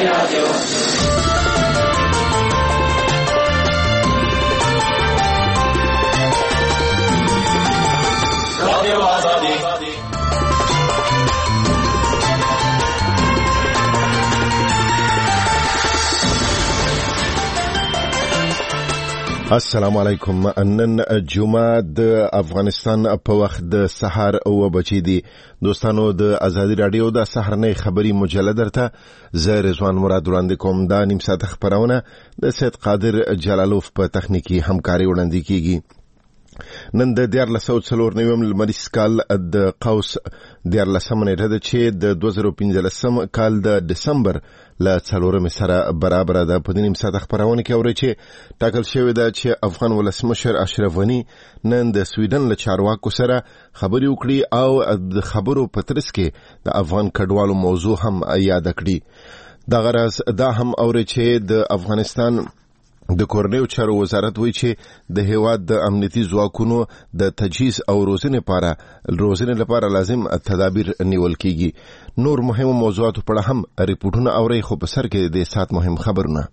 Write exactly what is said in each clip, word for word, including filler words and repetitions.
السلام علیکم. نن جمعه د افغانستان په وخت د سحر او بچی دی. دوستانو د ازادي رادیو د سحرنۍ خبری مجله درته زه رضوان مراد وړاندې کوم. دا نیم ساعت خبرونه د سید قادر جلالوف په تخنیکی همکاري وړاندې کیږي. نن د دیار لسو څلور نویم لمریز کال د قوس دیار لسم نیټه ده چې د دوه زره پنځلسم کال د دسمبر له څلورمې سره برابر ده. په دې نیم ساعت خبرونه کې اوري چې ټاکل شوی ده چې افغان ولسمشر اشرف غنی نن د سویډن له چارواکو سره خبرې وکړي او د خبرو په ترڅ کې د افغان کډوالو موضوع هم یاد کړي. دا غرض دا هم اوري چې د افغانستان د کورنیو چارو وزارت وایي چې د هیواد د امنیتي ځواکونو د تجهیز او روزنې لپاره روزنې لپاره لازم تدابیر نیول کیږي. نور مهم موضوعات په اړه هم ریپورتونه اوري، خو په سر کې د سات مهم خبرونه.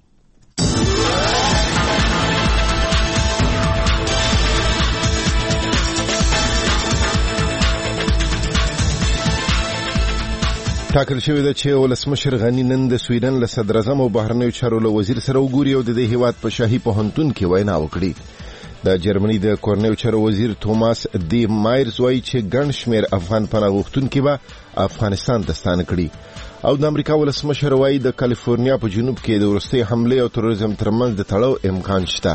ټاکل شوی ده چې ولسمشر غنی نن د سویډن له صدر اعظم او بهرنیو چارو له وزیر سره وګوري او د دې هیواد په شاهي پوهنتون کې وینا وکړي. د جرمني د کورنیو چارو وزیر توماس دی مایرز وایي چې ګڼ شمېر افغان پناه غوښتونکي به افغانستان ته ستانه کړي. او د امریکا ولسمشر وایي د کالیفورنیا په جنوب کې د وروستۍ حملې او تروریزم ترمنځ د تړاو امکان شته.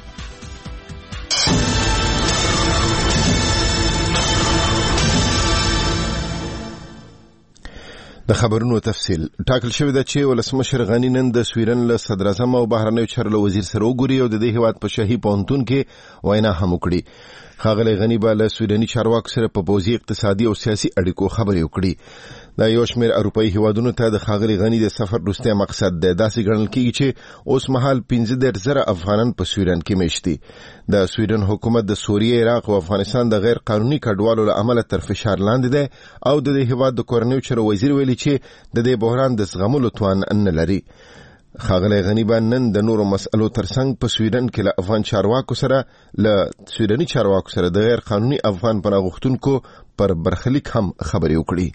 د خبرونو تفصیل. ټاکل شوی ده چې ولسمشر غنی نن د سویډن له صدر اعظم او بهرنیو چارو له وزیر سره وګوري او د دې هیواد په شاهي پوهنتون کې وینا هم وکړي. ښاغلی غنی به له سویډني چارواکو سره په پوځي، اقتصادي او سیاسي اړیکو خبرې وکړي. دا یو شمېر اروپایي هیوادونو ته د ښاغلي غني د سفر وروستی مقصد دی. داسې ګڼل کېږي چې اوس مهال پنځه دېرش زره افغانان په سویډن کې میشت دي. د سویډن حکومت د سوریې، عراق او افغانستان د غیر قانوني کډوالو له امله تر فشار لاندې دی او د دې هیواد د کورنیو چارو وزیر ویلي چې د دې بحران د زغملو توان نه لري. ښاغلی غني به نن د نورو مسئلو ترڅنګ په سویډن کې له افغان چارواکو سره له سویډني چارواکو سره د غیر قانوني افغان پناه غوښتونکو پر برخلیک هم خبرې وکړي.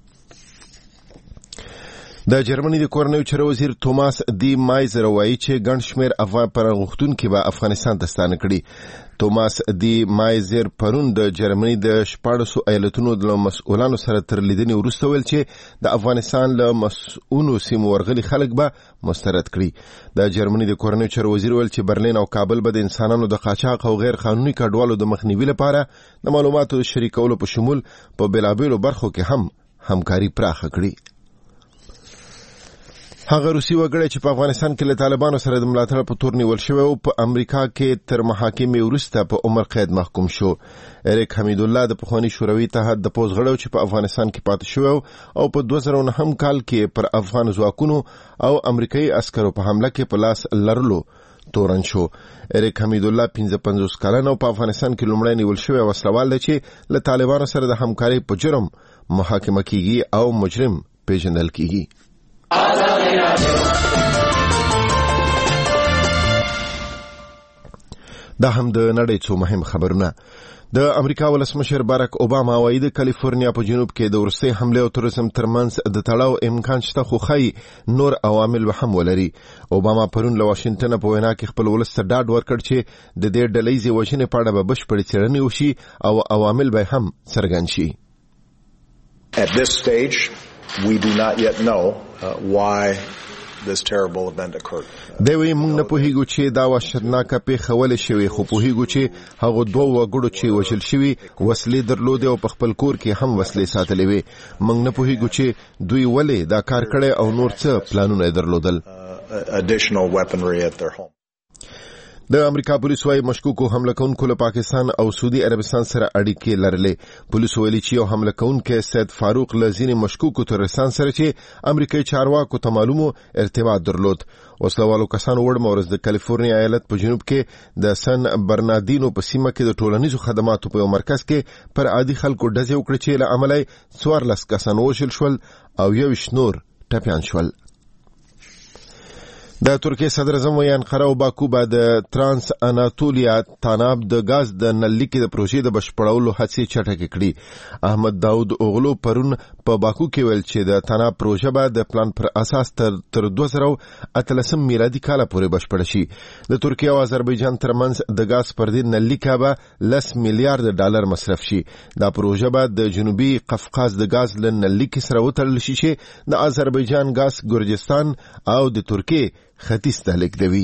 د جرمني د کورنیو چارو وزیر توماس دی مایزر وایي چې ګڼ شمېر افغان پناه غوښتونکي به افغانستان ته ستانه کړي. توماس دی مایزر پرون د جرمني د شپاړسو ایالتونو د مسؤلانو سره تر لیدنې وروسته ویل چې د افغانستان له مسؤلو سیمو ورغلي خلک به مسترد کړي. د جرمني د کورنیو چارو وزیر ویل چې برلین او کابل به د انسانانو د قاچاق او غیر قانوني کډوالو د مخنیوي لپاره د معلوماتو شریکولو په شمول په بېلابېلو برخو کې هم همکاري پراخه کړي. هغه روسي وګړی چې په افغانستان کې له طالبانو سره د ملاتړ په تور نیول شوی او په امریکا کې تر محاکمې وروسته په عمر قید محکوم شو. اریک حمید الله د پخواني شوروي اتحاد د پوځ غړی چې په افغانستان کې پاتې شوی او په دوه زره نهم کال کې پر افغان ځواکونو او امریکایي عسکرو په حمله کې په لاس لرلو تورن شو. اریک حمید الله پنځه پنځوس کلن او په افغانستان کې لومړی نیول شوی وسلوال دی چې له طالبانو سره د همکارۍ په جرم محاکمه کیږي او مجرم پیژندل کیږي. دا هم د نړۍ څو مهم خبرونه. د امریکا ولسمشر باراک اوباما وایي د کالیفورنیا په جنوب کې د وروستۍ حملې او تروریزم ترمنځ د تړاو امکان شته، خو ښایي نور عوامل به هم ولري. اوباما پرون له واشنګټن په وینا کې خپل ولس ته ډاډ ورکړ چې د دې ډلهیزې وژنې په اړه به بشپړې څېړنې وشي او عوامل به هم څرګند شي. At this stage, we do not yet know uh, why this terrible event occurred. دوی موږ نه پوهیږو چې دا وحشتناکه پیښه ولې شوې، خو پوهیږو چې هغه دوه وګړو چې وژل شوي وسلې درلودې او په خپل کور کې هم وسلې ساتلې وې. موږ نه پوهیږو چې دوی ولې دا کار کړی او نور څه پلانونه درلودل. Additional weaponry at their home. د امریکا پولیسو وايي مشکوکو حمله کوونکو له پاکستان او سعودي عربستان سره اړیکې لرلې. پولیسو ویلي چې یو حمله کوونکی سید فاروق له ځینې مشکوکو ترورستان سره چې امریکایي چارواکو ته معلومو ارتباط درلود. وسلوالو کسانو وړمه ورځ د کالیفورنیا ایالت په جنوب کې د سن برناردینو په سیمه کې د ټولنیزو خدماتو په یو مرکز کې پر عادي خلکو ډزې وکړې چې له امله څوارلس کسان وژل شول او یو شنور ټپیان شول. د ترکیه صدر اعظم وی انقره او باکو به د ترانس اناتولیا تاناب د غاز د نللیکې د پروژې د بشپړولو هڅې چټکې کړي. احمد داود اوغلو پرون په باکو کې ویل چې د تاناب پروژه به د پلان پر اساس تر تر دوه زره اتلسم میلادي کال پورې بشپړ شي. د ترکیه او آذربایجان ترمنځ د غاز پر دې نللیکه به لس میلیارډ ډالر مصرف شي. دا پروژه به د جنوبي قفقاز د غاز له نللیکې سره وتړل شي چې د آذربایجان غاز ګرجستان او د ترکیه ختیځ ته لیږدوي.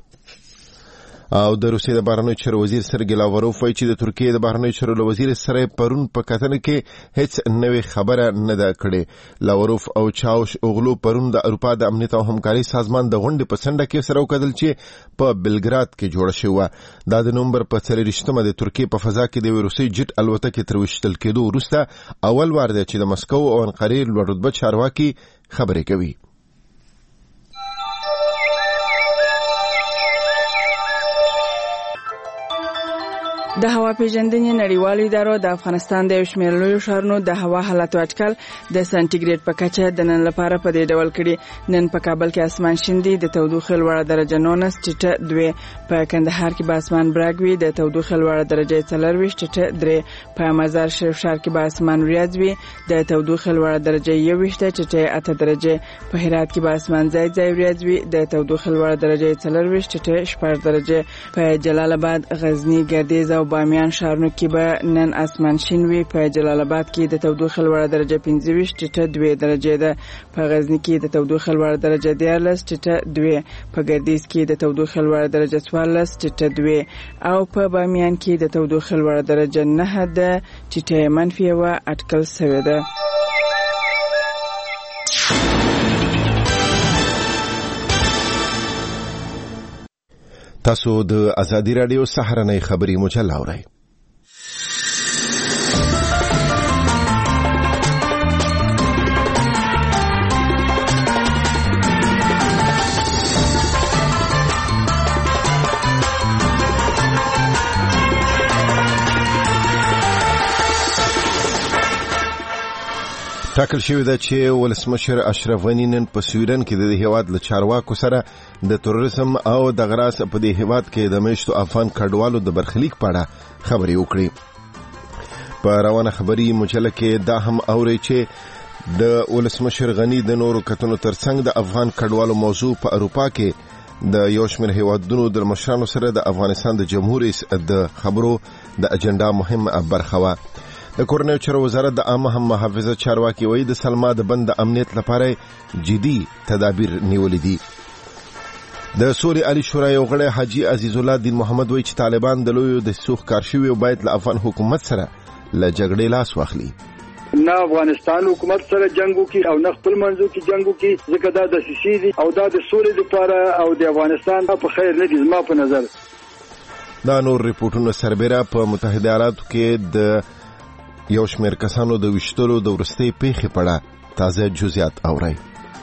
او د روسیې د بهرنیو چارو وزیر سرګی لاوروف وایي چې د ترکیې د بهرنیو چارو له وزیر سره پرون په کتنه کې هیڅ نوې خبره نه ده کړې. لاوروف او چاوش اوغلو پرون د اروپا د امنیت او همکاري سازمان د غونډې په څنډه کې سره وکتل چې په بلګراد کې جوړه شوې وه. دا د نومبر په څلېرویشتمه د ترکیې په فضا کې د یوې روسي جټ الوتکې تر ویشتل کېدو وروسته اول وار دی چې د مسکو او انقرې لوړ رتبه چارواکي خبرې کوي. د هوا پیژندنې نړیوالو ادارو د افغانستان د یو شمېر لویو ښارونو د هوا حالت اټکل د سانتیګریډ په کچه د نن لپاره په دې ډول کړي. نن په کابل کې اسمان شین دی، د تودوخې لوړه درجه نولس ټیټه دوې. په کندهار کې به اسمان براګ وي، د تودوخې لوړه درجه څلرویشت ټیټه درې. په مزار شریف ښار کې به اسمان وریځ وي، د تودوخې لوړه درجه یوویشت ټیټه اته درجه. په هرات کې به اسمان ځای ځای وریځ وي، د تودوخې لوړه درجه څلرویشت ټیټه شپږ درجه. په جلال آباد، غزنی، ګردیز او بامیان ښارونو کې به نن اسمان شین وي. په جلال آباد کې د تودوخې لوړه درجه پنځه ویشت ټیټه دوې درجې ده. په غزنی کې د تودوخې لوړه درجه دیارلس ټیټه دوې. په ګردیز کې د تودوخې لوړه درجه څوارلس ټیټه دوې. او په بامیان کې د تودوخې لوړه درجه نهه ده ټیټه منفي یوه اټکل شوې ده. تاسو د ازادي رادیو سهارنۍ خبري مجله اورئ. ټاکل شوی ده چې ولسمشر اشرف غني نن په سویډن کې د هیواد له چارواکو سره د تروریزم او د غراس په دې هیواد کې د میشتو افغان کډوالو د برخلیک په اړه خبرې وکړي. په روانه خبري مجله کې دا هم اوري چې د ولسمشر غني د نورو کتنو ترڅنګ د افغان کډوالو موضوع په اروپا کې د یو شمېر هیوادونو د مشرانو سره د افغانستان د جمهور رئیس د خبرو د اجنډا مهمه برخه وه. د کورنیو چارو وزارت د عامه هم محافظه چارواکي وایي د سلما د بند د امنیت لپاره جدي تدابیر نیولې دي. د سولې عالی شورا یو غړی حاجی عزیز الله دین محمد وایي چې طالبان د لویو د سوخ کار شوي او باید له افغان حکومت سره له جګړې لاس واخلي. نه افغانستان حکومت سره جنگو کې او نه خپل منځو کې جنگو کې، ځکه دا د سیسي دي او دا د سولې لپاره او د افغانستان په خیر نه دي زما په نظر. دا نور ریپورتونه سربېره په متحده ایالاتو کې د یو شمېر کسانو د وشتلو د ورستۍ پیښې په اړه تازه جزئیات اورئ.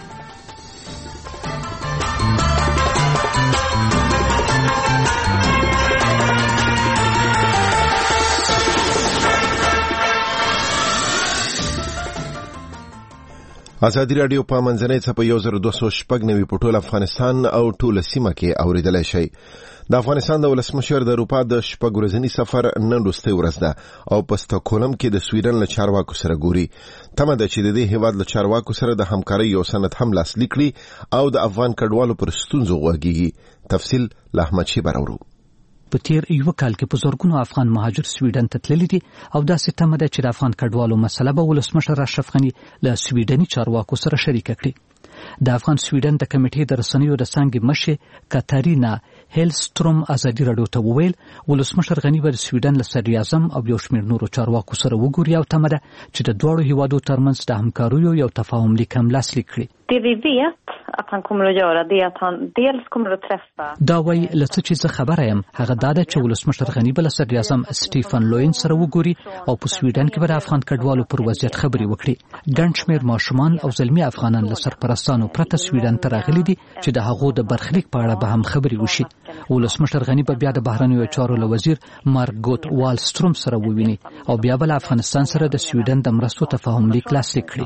ازادي رادیو په منځنۍ څپه یو زر دوه سوه شپږ نوي په ټول افغانستان او ټوله سیمه کې اوریدلی شئ. د افغانستان د ولسمشر د اروپا د شپږ ورځني سفر نن وروستۍ ورځ ده او په ستاکهولم کې د سویډن له چارواکو سره ګوري. تمه ده چې د دې هیواد له چارواکو سره د همکارۍ یو سند هم لاسلیک کړي او د افغان کډوالو پر ستونزو غوږیږي. تفصیل له احمد شي براورو. په تیر یو کال کې په زورګونو افغان مهاجر سویډن ته تللي دي او داسې تمه ده چې د افغان کډوالو مسله به ولسمشر اشرف غني له سویډني چارواکو سره شریکه کړي. د افغان سویډن د کمیټې د رسنیو د څانګې مشر کاتارینا هیلستروم ازادي رادیو ته وویل ولسمشر غني به د سویډن له صدر اعظم او یو شمېر نورو چارواکو سره وګوري او تمه ده چې د دواړو هیوادو ترمنځ د همکاریو یو تفاهم لیک هم لاسلیک کړي. Det vi vet att han kommer att göra det att han dels kommer att träffa دا وایي لڅ چې زه خبره یم هغه دا ده چې ولسمشر غني به له صدر اعظم سټیفن لوین سره وګوري او په سویډن کې به د افغان کډوالو پر وضعیت خبرې وکړي. ګڼ شمېر ماشومان او زلمي افغانان له سرپرستانو پرته سویډن ته راغلي دي چې د هغو د برخلیک په اړه به هم خبرې وشي. ولسمشر غني به بیا د بهرنیو چارو له وزیر مارګوت والستروم سره وویني او بیا به له افغانستان سره د سویډن د مرستو تفاهم لیک لاسلیک کړي.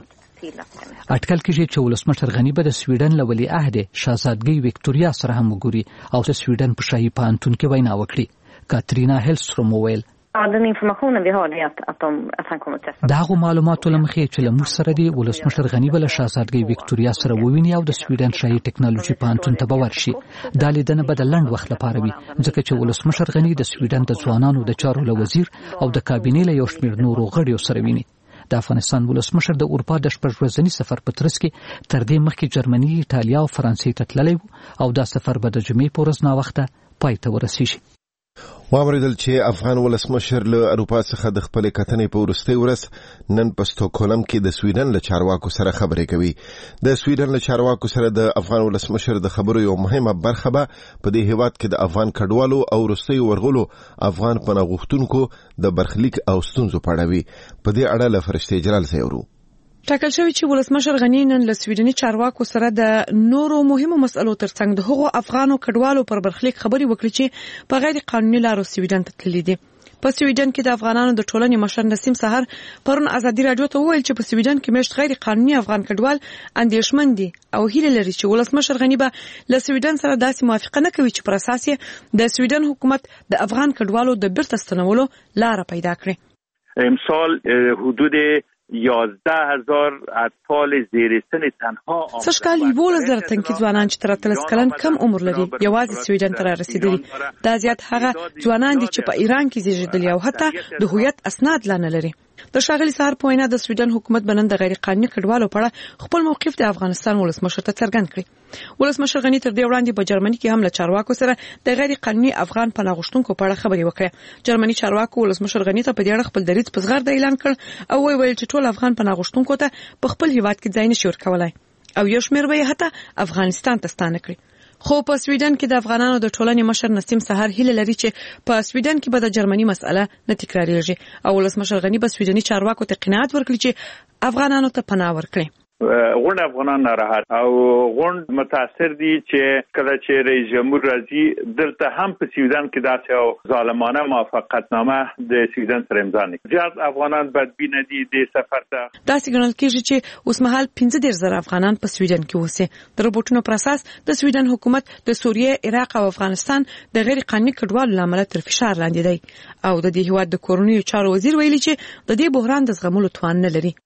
اټکل کېږي چې ولسمشر غني به د سویډن له ولیعهد شاهزادګۍ ویکټوریا سره هم وګوري او د سویډن په شاهي پوهنتون کې وینا وکړي. کاترینا هیلستروم وویل Ja, den informationen vi har är att, att, de, att han kommer att träffa. دا هغو معلوماتو له مخې چې له موږ سره دی ولسمشر غني به له شاهزادګۍ ویکټوریا سره وویني او د سویډن شاهي ټکنالوژي پوهنتون ته به ورشي. دا لیدنه به د لنډ وخت لپاره وي ځکه چې ولسمشر غني د سویډن د ځوانانو د چارو له وزیر او د کابینې له یو شمېر نورو غړیو سره ویني. د افغانستان ولسمشر د اروپا د شپږ ورځني سفر په ترڅ کې تر دې مخکې جرمني، ایټالیا او فرانسې ته تللی او دا سفر به د جمعې په ورځ ناوخته پای ته ورسیږي. واوریدل چې افغان ولسمشر له اروپا څخه د خپل کتنې په وروستۍ ورځ نن په سټوکهولم کې د سویډن له چارواکو سره خبرې کوي. د سویډن له چارواکو سره د افغان ولسمشر د خبرو یو مهمه برخه به په دې هیواد کې د افغان کډوالو او وروستیو ورغلو افغان پناه غوښتونکو د برخلیک او ستونزو په اړه وي. په دې اړه له فرشتې جلال سیورو ټاکل شوی چې ولسمشر غني نن له سویډني چارواکو سره د نورو مهمو مسلو ترڅنګ د هغو افغانو کډوالو پر برخلیک خبري وکړي چې په غیر قانوني لارو سویډن ته تللي دي. په سویډن کې د افغانانو د ټولنې مشر نسیم سحر پرون ازادي رادیو ته وویل چې په سویډن کې مشت غیر قانوني افغان کډوال اندېښمن دي او هیله لري چې ولسمشر غني به له سویډن سره داسې موافقه نه کوي چې پر اساس یې د سویډن حکومت د افغان کډوالو د بیرته ستنولو لار پیدا کړي. امسال حدود یازده هزار اطفال زیر سن تنها آمده. سږکال یوولس زره تنکي ځوانان چې تر اتلس کلن کم عمر لري یوازې سویډن ته رسیدلي. دا زیات هغه ځوانان دي چې په ایران کې زیږیدلي او حتی د هویت اسناد لا نه لري. د ښاغلي سحر په وینا د سویډن حکومت بنن د غیر قانوني کډوالو په اړه خپل موقف د افغانستان ولسمشر ته څرګند کړی. ولسمشر غني تر دې وړاندې په جرمني کې هم له چارواکو سره د غیر قانوني افغان پناه غوښتونکو په اړه خبرې وکړې. جرمني چارواکو ولسمشر غني ته په دې اړه خپل دریځ په زغرده اعلان کړ او ویل چې ټول افغان پناه غوښتونکو ته په خپل هیواد کې ځای نشي ورکولای او یو شمېر به یې حتی افغانستان ته ستانه کړي. خو په سویډن کې د افغانانو د ټولنې مشر نسیم سحر هیله لري چې په سویډن کې به د جرمني مسأله نه تکراریږي او ولسمشر غني به سویډني چارواکو ته قناعت ورکړي چې افغانانو ته پناه ورکړي. غونډ افغانان ناراحت او غونډ متاثر دي چې کله چې رئیس جمهور راځي دلته هم په سویډن کې داسې او ظالمانه موافقتنامه د سویډن سره امضا نه کړي. زیات افغانان بدبینه دي د سفر ته. داسې ګڼل کېږي چې اوس مهال پنځه دېرش زره افغانان په سویډن کې اوسي. د رپورټونو پر اساس د سویډن حکومت د سوریه، عراق او افغانستان د غیر قانوني کډوالو لامل تر فشار لاندې دی او د دې هیواد د کورنیو چارو وزیر ویلي چې د دې بحران د زغملو توان نه لري.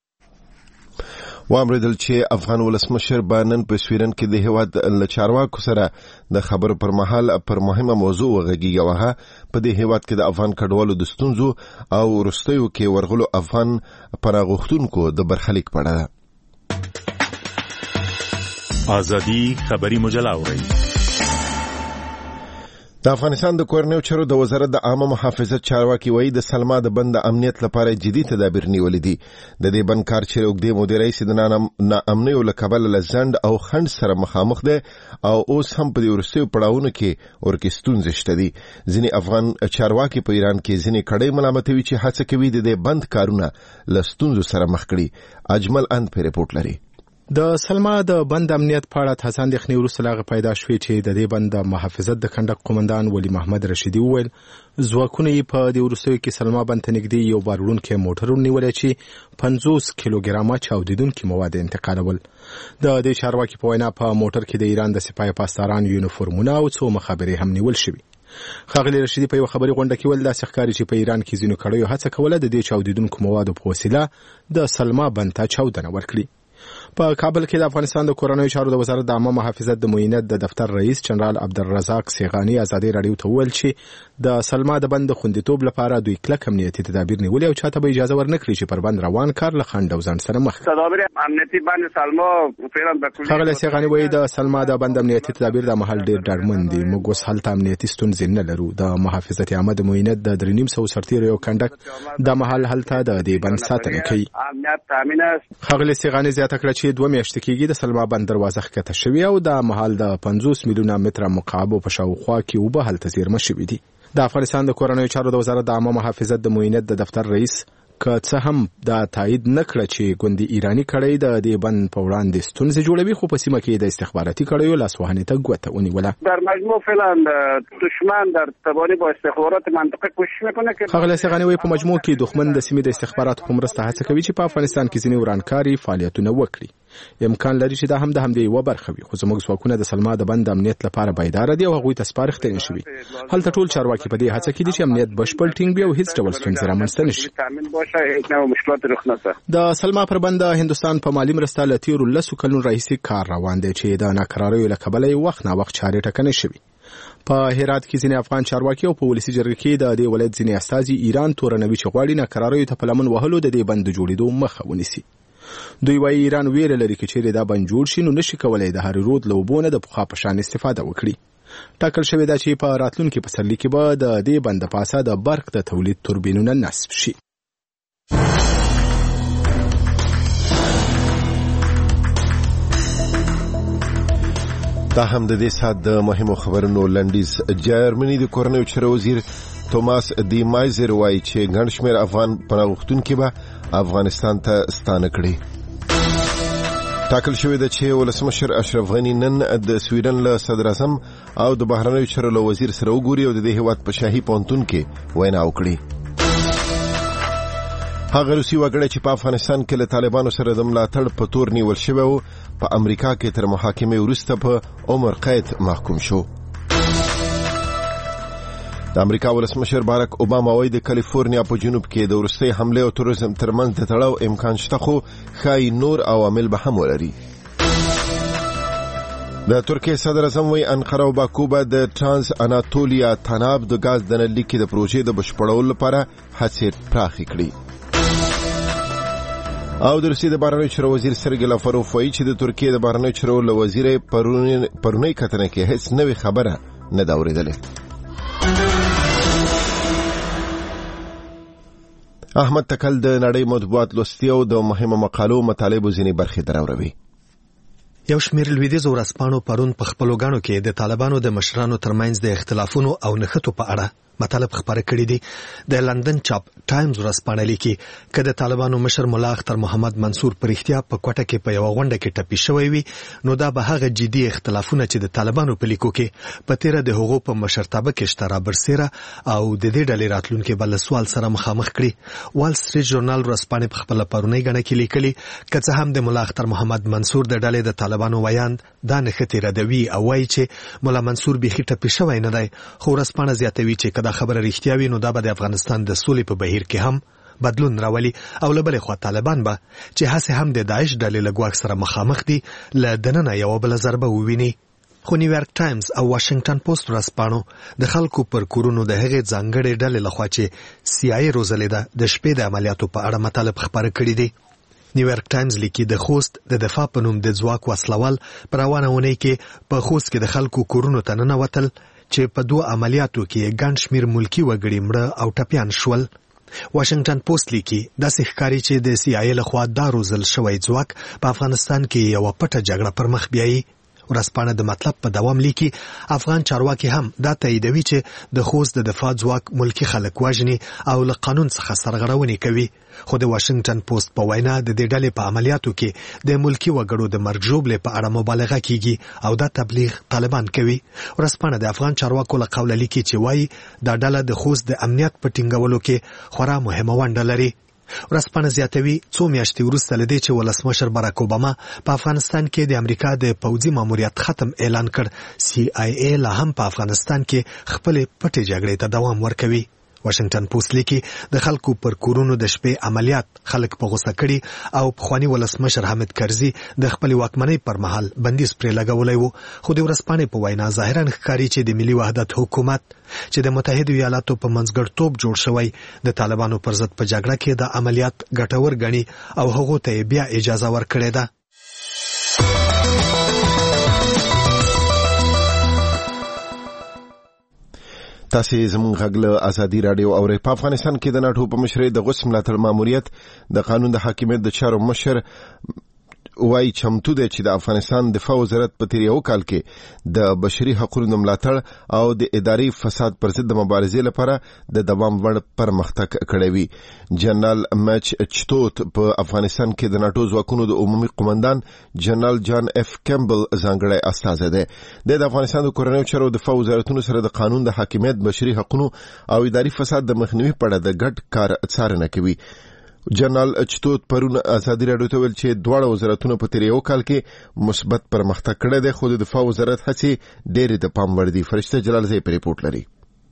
واوریدل چې افغان ولسمشر به نن په سویډن کې د هیواد له چارواکو سره د خبرو پر مهال پر مهمه موضوع وغږیږي او هغه په دې هیواد کې د افغان کډوالو د ستونزو او وروستیو کې ورغلو افغان پناه غوښتونکو د برخلیک په اړه ده. ازادي خبري مجله اوري. د افغانستان د کورنیو چارو د وزارت د عامه محافظت چارواکي وایي د سلما د بند امنیت لپاره جدي تدابیر نیولې دي. د دې بند کار چې اوږدې مودې راهیسې د ناامنیو له کبله له ځنډ او خنډ سره مخامخ دی او اوس هم په دې وروستیو پړاوونو کې ورکې ستونزې شته دي. ځینې افغان چارواکي په ایران کې ځینې کړۍ ملامتوي چې هڅه کوي د دې بند کارونه له ستونزو سره مخ کړي. اجمل اند په رپورټ لري. د سلما د بند امنیت په اړه تاسو اندېښنې وروسته لاغه پیدا شوې چې د دې بند محافظت د کنډک قومندان ولی محمد رشیدي وویل ځواکونه یې په دې وروستیو کې سلما بند ته نږدې یو بار وړونکی موټر ونیولی چې پنځوس کیلوګرامه چاودیدونکي مواد انتقالول. د دې چارواکي په وینا په موټر کې د ایران د سپاه پاسدارانو یونیفورمونه او څو مخابرې هم نیول شوي. ښاغلي رشیدي په یو خبري غونډه کې ویل داسې ښکاري چې په ایران کې ځینو کړیو هڅه کوله د دې چاودیدونکو موادو په وسیله د سلما بند ته چاودنه ورکړي. په کابل کې د افغانستان د کورنیو چارو د وزارت د عامه محافظت د معینت د دفتر رئیس جنرال عبدالرزاق سیغانی ازادي رادیو ته وویل چې د سلما د بند خوندیتوب لپاره دوی کلک امنیتي تدابیر نیولي او چاته به اجازه ورنکړي چې پر بند روان کار له خنډ او ځنډ سره مخ تدابیر امنیتي بند سلما فعلا بکلی. ښاغلی سیغانی وایي د سلما د بند امنیتي تدابیر د محل ډیر ډاډمن دي. موږ اوس هلته امنیتي ستونزې نه لرو. د محافظت عامه د معینت د درې نیم سوه سرتیرو یو کنډک د محل هلته د دې بند ساتنه کوي. امنیت تامین است. ښاغلی سیغانی زیاته کړه چې دوه میاشتې کېږي د سلما بند دروازه ښکته شوې او د محل د پنځوس میلیونه متره مکعب په شاوخوا کې اوبه هلته زیرمه شوي دي. د افغانستان د کورنیو چارو د وزارت د عامه محافظت د معینت د دفتر رئیس که څه هم دا تایید نه کړه چې ګوندي ایرانی کړی د دې بند په وړاندې ستونزې جوړوي، خو په سیمه کې د استخباراتي کړیو لاسوهنې ته ګوته ونیوله. در مجموع فعلا دشمن در تبانی با استخبارات منطقه کوشش میکنه که ښاغلی سیغاني وایي په مجموع کې دښمن د سیمې د استخباراتو په مرسته هڅه کوي چې په افغانستان کې ځینې ورانکاري فعالیتونه وکړي. امکان لري چې دا هم د همدې یوه برخه وي، خو زموږ ځواکونه د سلما د بند امنیت لپاره بیداره دي او هغوی ته سپارښتنې شوي. هلته ټول چارواکي په دې هڅه کې دي چې امنیت بشپړ ټینګ وي او هیڅ ډول ستونزې رامنځته نه شي. د سلما پر بند هندوستان په مالي مرسته له تېرو لسو کلونو راهیسې کار روان دی چې د ناکراریو له کبله یې وخت ناوخت چارې ټکنۍ شوي. په هرات کې ځینې افغان چارواکي او په ولسي جرګه کې د دې ولایت ځینې استازي ایران تورنوي چې غواړي ناکراریو ته په لمن وهلو د دې بند د جوړېدو مخه ونیسي. دوی وايي ایران ویره لري چې چیرې دا بند جوړ شي نو نشي کولای د هر رود له اوبو نه د پخوا په شان استفاده وکړي. ټاکل شوې ده چې په راتلونکي پسرلي کې به د دې بند په اساس د برق د تولید توربینونه نصب شي. دا هم د دې سات د مهمو خبرونو لنډیز. جرمني د کورنیو چارو وزیر توماس دی مایزر وایي چې ګڼ شمېر افغان پناهغوښتونکي به افغانستان ته ستانه کړي. ټاکل شوې ده چې ولسمشر اشرف غني نن د سویډن له صدر اعظم او د بهرنیو چارو له وزیر سره وګوري او د دې هیواد په شاهي پوهنتون کې وینا وکړي. هغه روسي وګړی چې په افغانستان کې له طالبانو سره د ملاتړ په تور نیول شوی و په امریکا کې تر محاکمې وروسته په عمر قید محکوم شو. د امریکا ولسمشر باراک اوباما وایي د کالیفورنیا په جنوب کې د وروستۍ حملې او تروریزم ترمنځ د تړاو امکان شته، خو ښایي نور عوامل به هم ولري. د ترکیې صدر اعظم وایي انقره او باکو به د ترانس اناتولیا تناب د ګاز د نللیکې د پروژې د بشپړولو لپاره هڅې پراخې کړي. او د روسیې د بهرنیو چارو وزیر سرګی لاوروف وایي چې د ترکیې د بهرنیو چارو له وزیر پرونی کتنه کې هیڅ نوې خبره نه ده اورېدلې. احمد تکل د نړۍ مطبوعات لوستي او د مهمو مقالو مطالبو ځینې برخې دراوروي. یو شمېر لویدیځو ورځپاڼو پرون په خپلو ګڼو کې د طالبانو د مشرانو ترمنځ د اختلافونو او نښتو په اړه مطالب خبره کړې دي. د لندن چاپ ټایمز ورځپاڼه لیکي چې د طالبانو مشر مولا اختر محمد منصور په اړتیا په کوټه کې په یو غونډه کې ټپي شوی وي، نو دا به هغه جدي اختلافونه چې د طالبانو په لیکو کې په تیره د هغو په مشرتابه کې شته را برسېره او د دې ډلې راتلونکي بل سوال سره مخامخ کړي. وال سټریټ ژورنال ورځپاڼه په خپل پرونی غڼه کې لیکلي چې څه هم د مولا اختر محمد منصور د ډلې د طالبانو ویاند دا نښتې ردوي او وایي چې مولا منصور بيخي ټپي شوی نه دی، خو ورځپاڼه زیاتوي چې دا خبره رښتیا وي نو دا به د افغانستان د سولې په بهیر کې هم بدلون راولي او له بلې خوا طالبان به چې هسې هم د داعش ډلې له ګواښ سره مخامخ دي له دننه یوه بله ضربه وویني. خو نیویارک ټایمز او واشنگټن پوسټ ورځپاڼو د خلکو پر کورونو د هغې ځانګړې ډلې لخوا چې سی آی ای روزلې ده د شپې د عملیاتو په اړه مطالب خپاره کړي دي. نیویارک ټایمز لیکي د خوست د دفاع په نوم د ځواک وسلوال په روانه اونۍ کې په خوست کې د خلکو کورونو ته ننوتل چې په دوه عملیاتو کې ګڼ شمېر ملکي وګړي مړه او ټپیان شول. واشنگټن پوسټ لیکي داسې ښکاري چې د سی آی ای لخوا دا روزل شوی ځواک په افغانستان کې یوه پټه جګړه پر مخ بیایي. ورځپاڼه د مطلب په دوام لیکي افغان چارواکي هم دا تاییدوي چې د خوست د دفاع ځواک ملکي خلک وژني او له قانون څخه سرغړونې کوي. خو د واشنگټن پوسټ په وینا د دې ډلې په عملیاتو کې د ملکي وګړو د مرګ ژوبلې په اړه مبالغه کیږي او دا تبلیغ طالبان کوي. ورځپاڼه د افغان چارواکو له قوله لیکي چې وایي دا ډله د خوست د امنیت په ټینګولو کې خورا مهمه ونډه لري. ورځپاڼه زیاتوي څو میاشتې وروسته له دې چې ولسمشر باراک اوباما په افغانستان کې د امریکا د پوځي ماموریت ختم اعلان کړ، سی آی ای لا هم په افغانستان کې خپلې پټې جګړې ته دوام ورکوي. واشنگټن پوسټ لیکي د خلکو پر کورونو د شپې عملیات خلک په غوسه کړي او پخوانی ولسمشر حامد کرزي د خپل واکمنۍ پر مهال بندیز پرې لګولی و. خو د ورځپاڼې په وینا ظاهرا ښکاري چې د ملي وحدت حکومت چې د متحده ایالاتو په منځګړتوب جوړ شوی د طالبانو پر ضد په جګړه کې د عملیات ګټور ګڼي او هغو ته بیا اجازه ورکړې ده. تاسې زموږ غږ له ازادي راډیو اورئ. په افغانستان کې د ناټو په مشرۍ د غوث ملاتړ ماموریت د قانون د حاکمیت د چارو مشر وايي چمتو دی چې د افغانستان دفاع وزارت په تیر یو کال کې د بشري حقوقو ملاتړ او د اداري فساد پر ضد د مبارزې لپاره د دوام وړ پرمختګ کړی وي. جنرال مچ چتوت په افغانستان کې د ناتو ځواکونو د عمومي قومندان جنرال جان اف کیمبل ځانګړی استازی دی. د افغانستان د کورنیو چارو دفاع وزارتونو سره د قانون د حاکمیت، بشري حقوقو او اداري فساد د مخنیوي په اړه د ګډ کار څارنه کوي. جنرال چتوت پرون ازادي راډیو ته ویل چې دواړه وزارتونو په تیر یو کال کې مثبت پرمختګ کړی دی، خو د دفاع وزارت هڅې ډېرې د پام وړ دي. فرشته جلال زئی په ریپورت لري.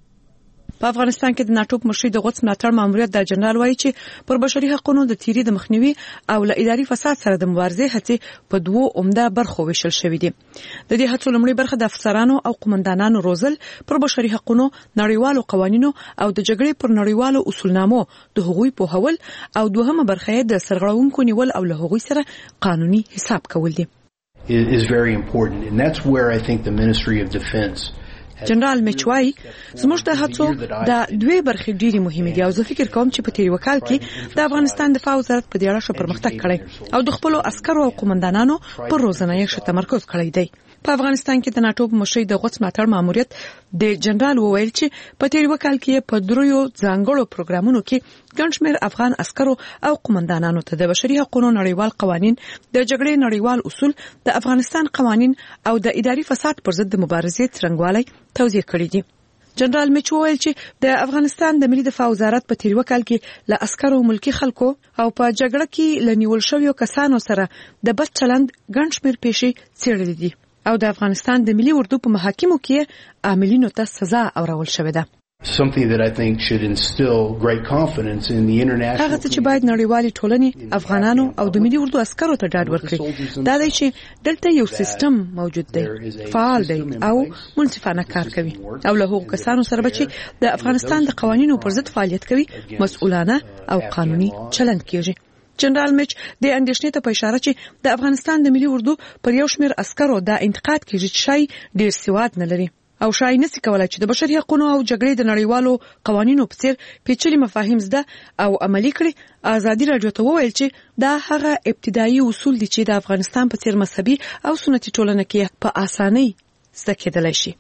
په افغانستان کې د ناتو مشري د غوڅ ملاتړ ماموریت د جنرال وایي چې پر بشري حقوقو د تیری د مخنیوي او له اداري فساد سره د مبارزې هڅې په دوو عمده برخو ویشل شوې دي. د دې هڅو لومړی برخه د افسرانو او قومندانانو روزل، پر بشري حقوقو نړیوالو قوانینو او د جګړې پر نړیوالو اصولنامو د حقوقي په هول، او دوهمه برخه د سرغړونکو نیول او له هغوی سره قانوني حساب کول دي. It is very important, and that's where I think the Ministry of Defense جنرال میچوای زموږ د هڅو د دوی برخې ډېری مهمه دي، او زه فکر کوم چې په تیر وکال کې د افغانستان دفاع وزارت په دې اړه ښه پرمختګ کړی او د خپل عسکرو او قومندانانو پر روزنه یې ښه تمرکز کړی دی. په افغانستان کې د ناتو مشري د غوڅ ملاتړ ماموریت د جنرال وویل چې په تیر وکال کې په دریو ځانګړو پروګرامونو کې ګڼ شمېر افغان عسکرو او قومندانانو ته د بشري حقوقو نړیوال قوانین، د جګړې نړیوال اصول، د افغانستان قوانین او د اداري فساد پر ضد مبارزې څرنګوالی توضیح کړی دي. جنرال میچ وویل چې د افغانستان د ملي دفاع وزارت په تیر وکال کې له عسکرو، ملکی خلکو او په جګړه کې له نیول شویو کسانو سره د بد چلند ګڼ شمېر پیښې څېړلې دي او د افغانستان د ملي اردو په محاکمو کې عاملینو ته سزا اورول شوې ده. Something that I think should instill great confidence in the international. هغه چې باید نړیوالي ټولنې افغانانو او د ملي اردو عسکرو ته ډاډ ورکړي دا دی چې دلته یو سیستم موجود دی، فعال دی او منصفانه کار کوي، او له هغو کسانو سره به چې د افغانستان د قوانینو پر ضد فعالیت کوي مسؤلانه او قانوني چلند کیږي. جنرال میچ د اندېښنې ته په اشاره چې د افغانستان د ملي اردو پر یو شمېر عسکرو دا انتقاد کیږي چې شای ډیر سواد نه لري او شای نسی کولای چې د بشري حقوقو او جګړې د نړیوالو قوانینو په څیر پیچلي مفاهیم زده او عملي کړي. ازادي راډیو ته وویل چې دا هغه ابتدایي اصول دي چې د افغانستان په څیر مذهبي او سنتي ټولنه کې په اسانۍ زده کېدلای شي.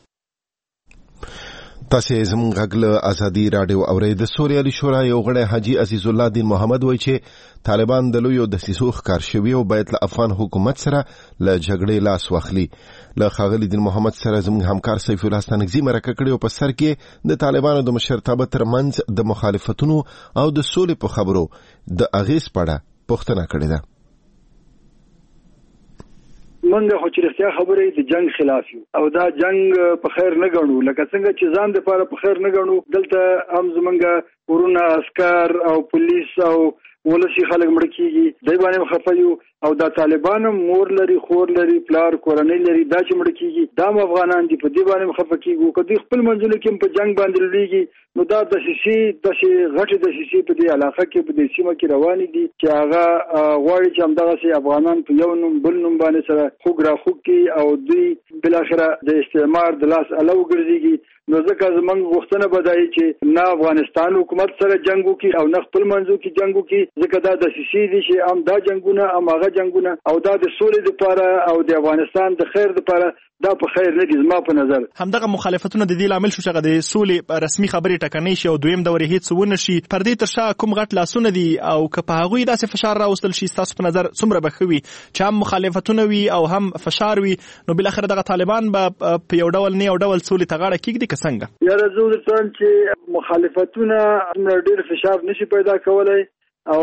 تاسو زموږ غږ له ازادي راډیو اورئ. د سوریالي شورا یو غړی حاجی عزیز الله دین محمد وایي چې طالبان د لویو دسیسو ښکار شوي او باید له افغان حکومت سره له جګړې لاس واخلي. له ښاغلي دین محمد سره زموږ همکار سیف الله ستانکزي مرکه کړې او په سر کې د طالبانو د مشرتابه ترمنځ د مخالفتونو او د سولې په خبرو د اغیز په اړه پوښتنه کړې ده. منګه خو چې رښتیا خبرې د جنگ خلاف یو او دا جنگ په خیر نه غنو، لکه څنګه چې ځان د لپاره په خیر نه غنو، دلته هم زمونږ ورونه عسكر او پولیس او ولسی خلک مړ کیږي، دای باندې خفایو او دا طالبان مور لري، خور لري، پلار کورنۍ لري، دا چې مړ کیږي دا افغانان دي، په دې باندې خفه کیږي. کدی خپل منځونه کې په جنگ باندې لړیږي نو دا د سیسي د شي غټه د سیسي په دې علاقه کې په دې سیمه کې روان دي چې هغه غواړي چې همدغه سي افغانان په یو نوم بل نوم باندې سره خوګ را خوګ کی او دوی بل اخره د استعمار د لاس الو ګرځيږي. نو ځکه زمونږ غوښتنه بدایي چې نه افغانستان حکومت سره جنگو کی او نه خپل منځو کې جنگو کی، ځکه دا د سیسي دي چې هم دا جنگونه هم هغه جنگونه او دا د سولې لپاره او د افغانستان د خیر لپاره دا په خیر نه دي. زما په نظر همدغه مخالفتونه د دې لامل شو چې د سولې رسمي خبرې ټکنۍ شي او دویم دورې هیڅ ونه شي. پر دې تر شا کوم غټ لاسونه دي او که په هغوی داسې فشار راوستل شي تاسو په نظر څومره به ښه وي چې هم مخالفتونه وي او هم فشار وي، نو بل اخر دغه طالبان به په یو ډول نه یو ډول سولې ته غاړه کېږدي که څنګه؟ یاره زه درته چې مخالفتونه ډېر فشار نشي پیدا کولای او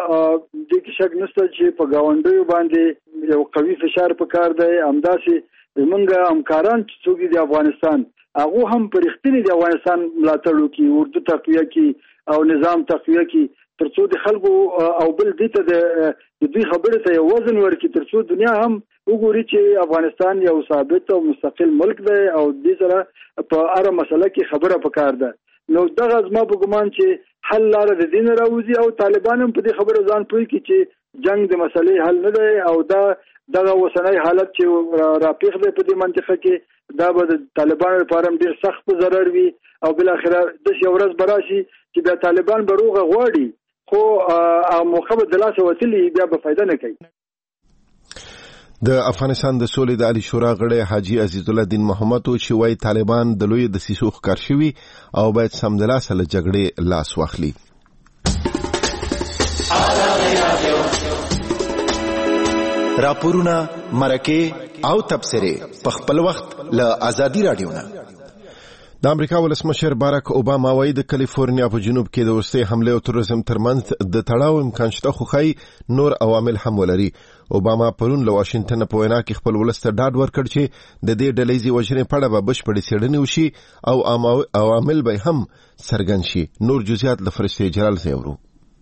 دې کې شک نشته چې په ګاونډیو باندې یو قوي فشار پکار دی. همداسې زمونږ همکاران چې څوک دي د افغانستان هغه هم پر اختیاري د افغانستان ملاتړ وکړي، اردو تقویه کړي او نظام تقویه کړي، ترڅو د خلکو او بل دې ته د دوی خبرې ته یو وزن ورکړي، ترڅو دنیا هم وګوري چې افغانستان یو ثابت او مستقل ملک دی او دې سره په هر مسله کې خبره پکار ده. نو دغه زما په ګمان چې حل لاره د دین راوځي او طالبان هم په دې خبره ځان پوي کی چې جنگ د مسلې حل نه دی او دا دغه وسنۍ حالت چې راپیښ دی په دې منطقه کې دا به د طالبانو لپاره ډیر سخت ضرر وي او بل اخره د یو ورځ براشي چې د طالبان بروغه غواړي خو موخه به د لاس وتلی بیا به فائدہ نه کوي. د افغانستان د سولې د عالی شورا غړی حاجی عزیز الله دین محمد چې وايي طالبان د لوی د سیسو ښکار شوي او باید سمدلاسه له جګړې لاس واخلي. راپورونه، مرکې او تبصرې په خپل وخت له ازادي رادیو نه. د امریکا ولسمشر باراک اوباما وايي د کالیفورنیا په جنوب کې د وروستي حمله او تروریزم ترمنځ د تړاو امکان شته، خو ښایي نور عوامل هم ولري. اوباما پرون له واشنگټن په وینا کې خپل ولس ته ډاډ ورکړ چې د دې ډلهیزې وژنې په اړه به بشپړې څېړنې وشي او عوامل به هم څرګند شي. نور جزئیات له فرشته جلال زیورو.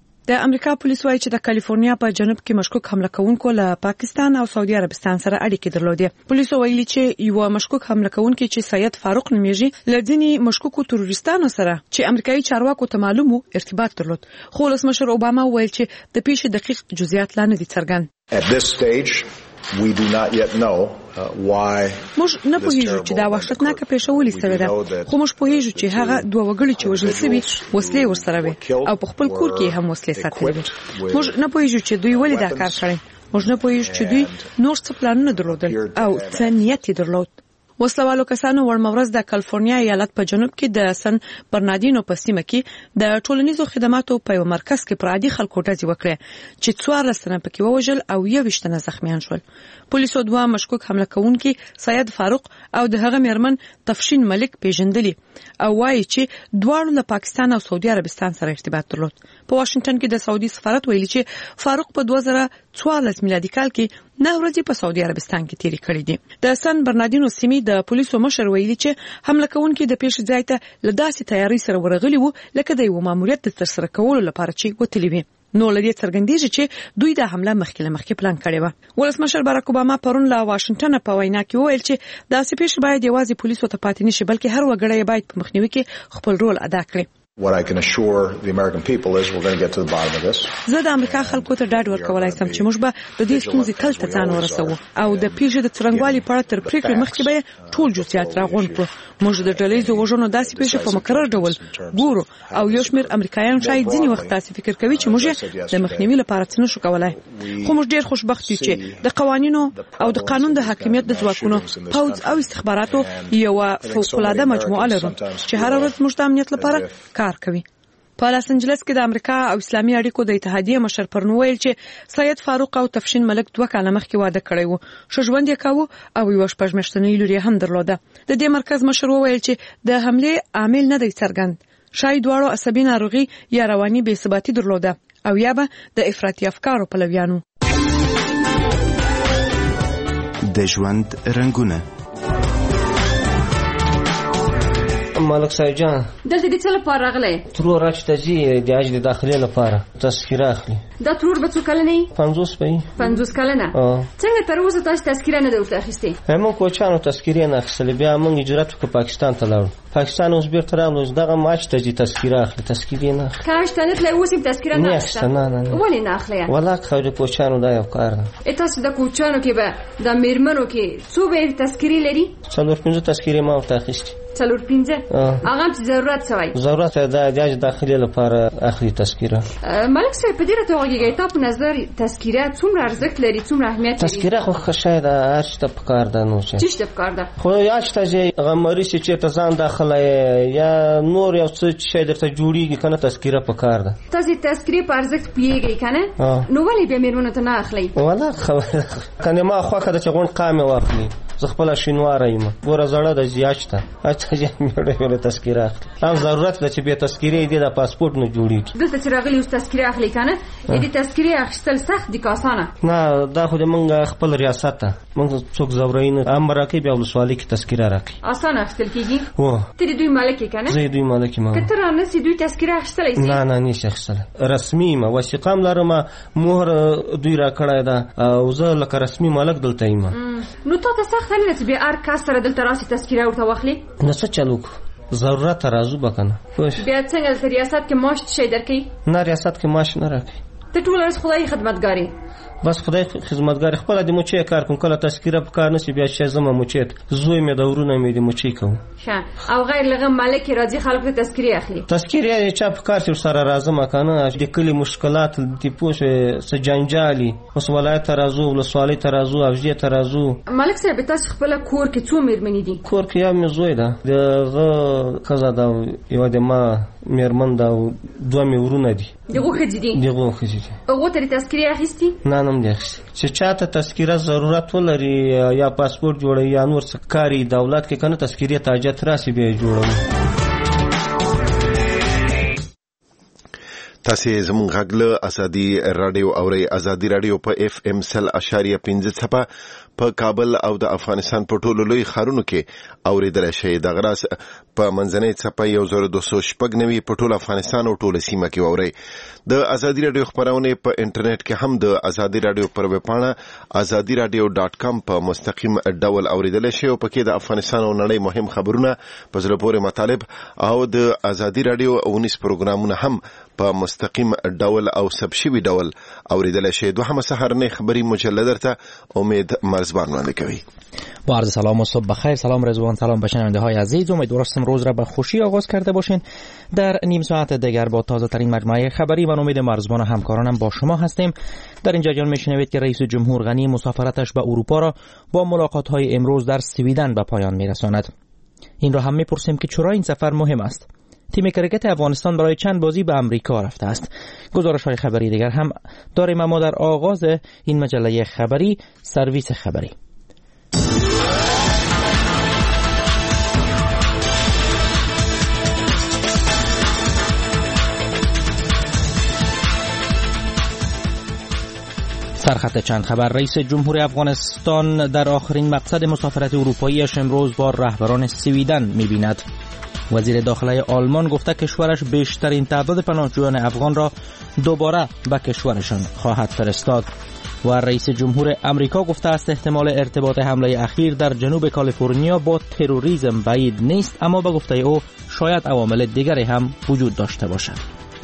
د امریکا پولیس وايي چې د کالیفورنیا په جنوب کې مشکوک حمله کوونکو له پاکستان او سعودي عربستان سره اړیکې درلودې. پولیس ویلي چې یو مشکوک حمله کوونکی چې سید فاروق نومیږي له ځینې مشکوکو تروریستانو سره چې امریکایي چارواکو ته معلوم وو ارتباط درلود، خو ولسمشر اوباما ویل چې د پیښې دقیق جزئیات لا نه دي څرګند. At this stage, we do not yet know uh, why. موږ نه پوهیږو چې دا وحشتناکه پیښه ولې سوې ده، خو موږ پوهیږو چې هغه دوه وګړي چې وژل شوي وسلې ورسره وي او په خپل کور کې هم وسلې ساتلې وي. موږ نه پوهیږو چې دوی ولې دا کار کړی. موږ نه پوهیږو چې دوی نور څه پلانونه درلودل او څه نیت یې درلود. وسلوالو کسانو ورمورز د کالیفورنیا ایالت په جنوب کې د سن برناردینو په سیمه کې د ټولنیزو خدماتو په یو مرکز کې پر عادي خلکو ډزې وکړې چې څوارلس تنه پکې ووژل او یوویشت تنه زخمیان شول. پولیسو دوه مشکوک حمله کوونکي سید فاروق او د هغه میرمن تفشین ملک پیژندلي او وایي چې دواړو له پاکستان او سعودي عربستان سره ارتباط درلود. په واشنگټن کې د سعودي سفارت ویلي چې فاروق په دوه زره څوارلس میلادي کال کې نه ورځې په سعودي عربستان کې تیرې کړې دي. د سن برناردینو سیمې د پولیسو مشر ویلي چې حمله کوونکي د پیښې ځای ته له داسې تیاری سره ورغلي وو لکه د یو ماموریت د ترسره کولو لپاره چې وتلي وي. نو لدې څرګندېږي چې دوی د حمله مخکې له مخکې پلان کړی و. ولسمشر باراک اوباما پرون له واشنگټن په وینا کې وویل چې داسې پیښې باید یوازې پولیسو ته پاتې نشي، بلکې هر وګړی باید په مخنیوي کې خپل رول ادا کړي. What I can assure the American people is we're going to get to the bottom of this. زه د امریکا خلکو ته ډاډ ورکولای شم چې موږ به د دې ستونزې تل ته ځان ورسوو او د پیښې د څرنګوالي په اړه تر پریکړې مخکې به ټول جزئیات راغونډ کړو. موږ د ډلهییزو وژنو داسې پیښې په مکرر ډول ګورو او یو شمېر امریکایان شاید ځینې وخت داسې فکر کوي چې موږ د مخنیوي لپاره څه نشو کولای، خو موږ ډېر خوشبخت یو چې د قوانینو او د قانون د حاکمیت د ځواکونو پوځ او استخباراتو یو فوق‌العاده مجموعه لرو چې هر ورځ موږ د امنیت لپاره کار کوي. په لاس انجلس کې د امریکا او اسلامي اړیکو د اتحادیې مشر پرون ویل چې سید فاروق او تفشین ملک دوه کاله مخکې واده کړی وو، ښه ژوند یې کاوه او یوه شپږ میاشتنۍ لور یې هم درلوده. د دې مرکز مشر وویل چې د حملې عامل نه دی څرګند، شاید دواړو عصبي ناروغي یا رواني بې ثباتي درلوده او یا به د افراطي افکارو پلویانو. د ژوند رنګونه. مالک صاحب جان دلته د څه لپاره راغلی؟ ترور راچ ته ځي د حج د داخلي لپاره تذکره اخلي. دا ترور به څو کلنی؟ پنځوس به وي. پنځوس کلنه؟ څنګه تر اوسه تاسو تذکره نه ده ورته اخیستې؟ موږ کوچانو تذکرې نه اخیستلې، بیا موږ هجرت وکړو پاکستان ته لاړو. پاکستان اوس بیرته راغلو، اوس دغه ماچ ته ځي تذکره اخلي. تذکرې نه اخلي. کاش ته نه تللی اوس یې تذکره نه اخیسته؟ نه نه نه. ولې نه اخلې؟ والله خو د کوچانو دا یو کار ده. تاسو د کوچانو کې به د میرمنو کې څو به تذکرې لري؟ څلور پنځه تذکرې ما ورته اخیستې. څلور پنځه؟ هغه هم ضرورت سوی؟ ضرورت د حج داخلي لپاره اخلي تذکره. ملک صاحب په دې راته وغږیږئ، تا په نظر تذکره څومره ارزښت لري، څومره اهمیت لري؟ تذکره خو ښه شی ده، هر شي ته پکار ده. نو څه څه شي ته پکار ده؟ خو یا چې ته ځې هغه مریض چې چېرته ځان داخله یې یا نور یو څه شی درته جوړېږي که نه، تذکره پکار ده. تاسې تذکرې په ارزښت پوهېږئ که نه؟ نو ولې بیا مېرمنو ته نه اخلئ؟ والله کنې ما خوښه ده چې غونډ قام یې واخلي. زه خپله شینواره یم، ګوره زړه ده زیات شته، هڅه ځې مېړه له تذکره اخلي. هم ضرورت ده چې بیا تذکرې دې د پاسپورټ نه جوړېږي. دلته چې راغلي اوس تذکرې اخلي که نه؟ د دې تذکرې اخیستل سخت دي که اسانه؟ نه دا خو د موږ خپل ریاست ده، موږ څوک ځوروي نه. هم راکوي بیا ولسوالۍ کې تذکره راکوي. اسانه اخیستل کېږي؟ هو. ته د دوی مالک یې که نه؟ زه د دوی مالک یم. که ته رانسې دوی تذکره اخیستلی سې؟ نه نه نشي اخیستلی. رسمي یم، وثیقه هم لرم، مهر دوی راکړی ده او زه لکه رسمي مالک دلته یم. نو تا ته سخته نه ده چې بیا هر کس سره دلته راسي تذکره ورته واخلي؟ نو څه چل وکړو؟ ضرورت راځو به که نه. بیا څنګه دلته ریاست کې معاش څه شی درکوي؟ نه ریاست کې معاش نه راکوي. ته ټول ورځ خدای خدمتګاری بس خدای خدمتګار خپل د موچې کار کوم کله تذکره په کار نشي بیا چې زما موچې زوی مې د ورونه مې د موچې کوم ښه او غیر لغه مالک راځي خلک ته تذکره اخلي تذکره چا په کار سره راځم کنه د کلی مشکلات د پوښه سجنجالي اوس ولایت راځو ولسوالۍ ته راځو افجی ته راځو مالک صاحب تاسو خپل کور کې څو مېرمنې دي کور کې یو مې زوی ده دغه کزا دا یو د ما مېرمن دا دوه مې ورونه دي دغه خځې دي دغه خځې دي هغه ته تذکره اخیستي نه نم دي چې چاته تذکره ضرورت ولري یا پاسپورت جوړي یا نور څه کاری دولت کې کنه تذکره تاجت راسي به جوړوي تاسې زموږ غږ له ازادي راډیو اورئ ازادي راډیو په اف ام سل اشاریه پنځه څپه په کابل او د افغانستان په ټولو لوی ښارونو کې اوریدل شي د غراس په منځنۍ څپه یو زر دوه سوه شپږ نوي په ټول افغانستان او ټول سیمه کې اورئ د ازادي راډیو خبرونه په انټرنیټ کې هم د ازادي راډیو پر ویب پاڼه ازادي راډیو ډاټ کام په مستقیم ډول اوریدل شي او پکې د افغانستان او نړۍ مهم خبرونه په زړه پورې مطالب او د ازادي راډیو اونیس پروګرامونه هم په مستقیم ډول او سبشوي ډول اوریدل شي دوه سحرنه خبری مجلد درته امید مرزبان وانده کوي. با عرض سلام و صبح بخیر. سلام رضوان، سلام به شنونده های عزیز. امیدوارم روز را به خوشی آغاز کرده باشین. در نیم ساعت دیگر با تازه ترین مجموعه خبری و امید مرزبان و همکارانم با شما هستیم. در این جریان میشنوید که رئیس جمهور غنی مسافرتش به اروپا را با ملاقات های امروز در سویدن به پایان میرساند. این را هم میپرسیم که چرا این سفر مهم است. تیم کرکت افغانستان برای چند بازی به امریکا رفته است. گزارش های خبری دیگر هم داریم، اما در آغاز این مجله خبری سرویس خبری. سرخط چند خبر. رئیس جمهور افغانستان در آخرین مقصد مسافرت اروپاییش امروز با رهبران سویدن می‌بیند. وزیر داخله آلمان گفته کشورش بیشترین تعداد پناهجویان افغان را دوباره به کشورشان خواهد فرستاد. و رئیس جمهور امریکا گفته است احتمال ارتباط حمله اخیر در جنوب کالیفرنیا با تروریسم بعید نیست، اما به گفته او شاید عوامل دیگری هم وجود داشته باشد.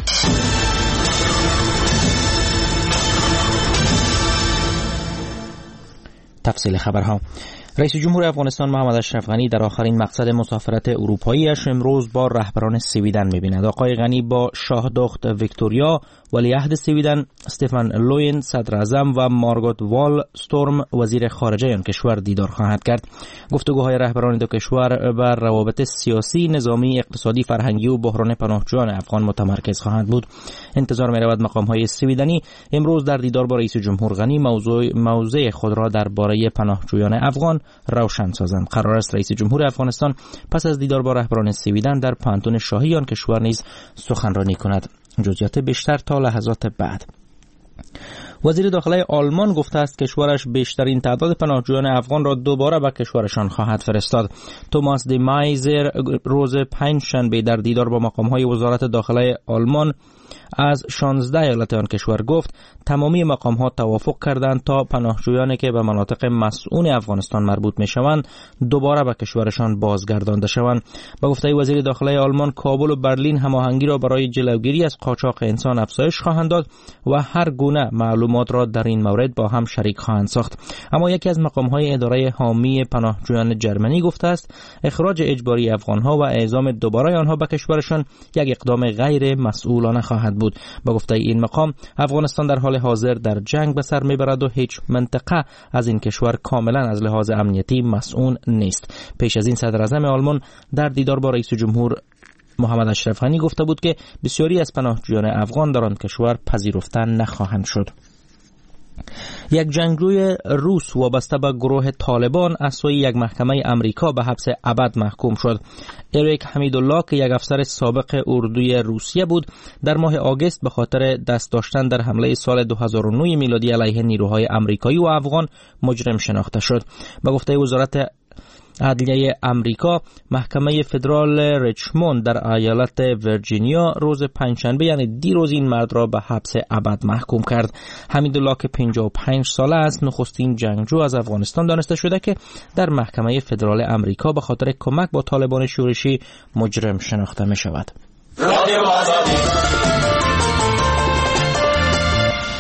تفصیل خبرها. رئیس جمهور افغانستان محمد اشرف غنی در آخرین مقصد مسافرت اروپاییش امروز با رهبران سویدن می‌بیند. آقای غنی با شاه دخت ویکتوریا، ولیعهد سویدن استفان لوین، صدر اعظم و مارگوت وال ستورم وزیر خارجه آن کشور دیدار خواهد کرد. گفتگوهای رهبران دو کشور بر روابط سیاسی، نظامی، اقتصادی، فرهنگی و بحران پناهجویان افغان متمرکز خواهد بود. انتظار می‌رود مقام‌های سویدنی امروز در دیدار با رئیس جمهور غنی موضوع موضع خود را درباره پناهجویان افغان روشن سازند. قرار است رئیس جمهور افغانستان پس از دیدار با رهبران سویدن در پانتون شاهی آن کشور نیز سخنرانی کند. جزئیات بیشتر تا لحظات بعد. وزیر داخله آلمان گفته است کشورش بیشترین تعداد پناهجویان افغان را دوباره به کشورشان خواهد فرستاد. توماس دی مایزر روز پنجشنبه در دیدار با مقام‌های وزارت داخله آلمان از شانزده ایالت آن کشور گفت تمامی مقام‌ها توافق کردند تا پناهجویانی که به مناطق مسئول افغانستان مربوط می‌شوند دوباره به کشورشان بازگردانده شوند. با گفته وزیر داخله آلمان، کابل و برلین هماهنگی را برای جلوگیری از قاچاق انسان افزایش خواهند داد و هر گونه معلومات را در این مورد با هم شریک خواهند ساخت. اما یکی از مقام‌های اداره حامی پناهجویان جرمنی گفته است اخراج اجباری افغان‌ها و اعزام دوباره آنها به کشورشان یک اقدام غیر مسئولانه خواهد بود. با گفته این مقام، افغانستان در حال حاضر در جنگ به سر میبرد و هیچ منطقه از این کشور کاملا از لحاظ امنیتی مسئول نیست. پیش از این صدر اعظم آلمان در دیدار با رئیس جمهور محمد اشرف غنی گفته بود که بسیاری از پناهجویان افغان در آن کشور پذیرفته نخواهند شد. یک جنگجوی روس وابسته به گروه طالبان از سوی یک محکمه امریکا به حبس ابد محکوم شد. اریک حمیدالله که یک افسر سابق اردوی روسیه بود، در ماه آگوست به خاطر دست داشتن در حمله سال دو هزار و نه میلادی علیه نیروهای امریکایی و افغان مجرم شناخته شد. به گفته وزارت عدلیه امریکا، محکمه فدرال ریچموند در ایالت ویرجینیا روز پنجشنبه یعنی دیروز این مرد را به حبس ابد محکوم کرد. حمیدالله که پنجاه و پنج ساله است، نخستین جنگجو از افغانستان دانسته شده که در محکمه فدرال امریکا به خاطر کمک با طالبان شورشی مجرم شناخته می شود.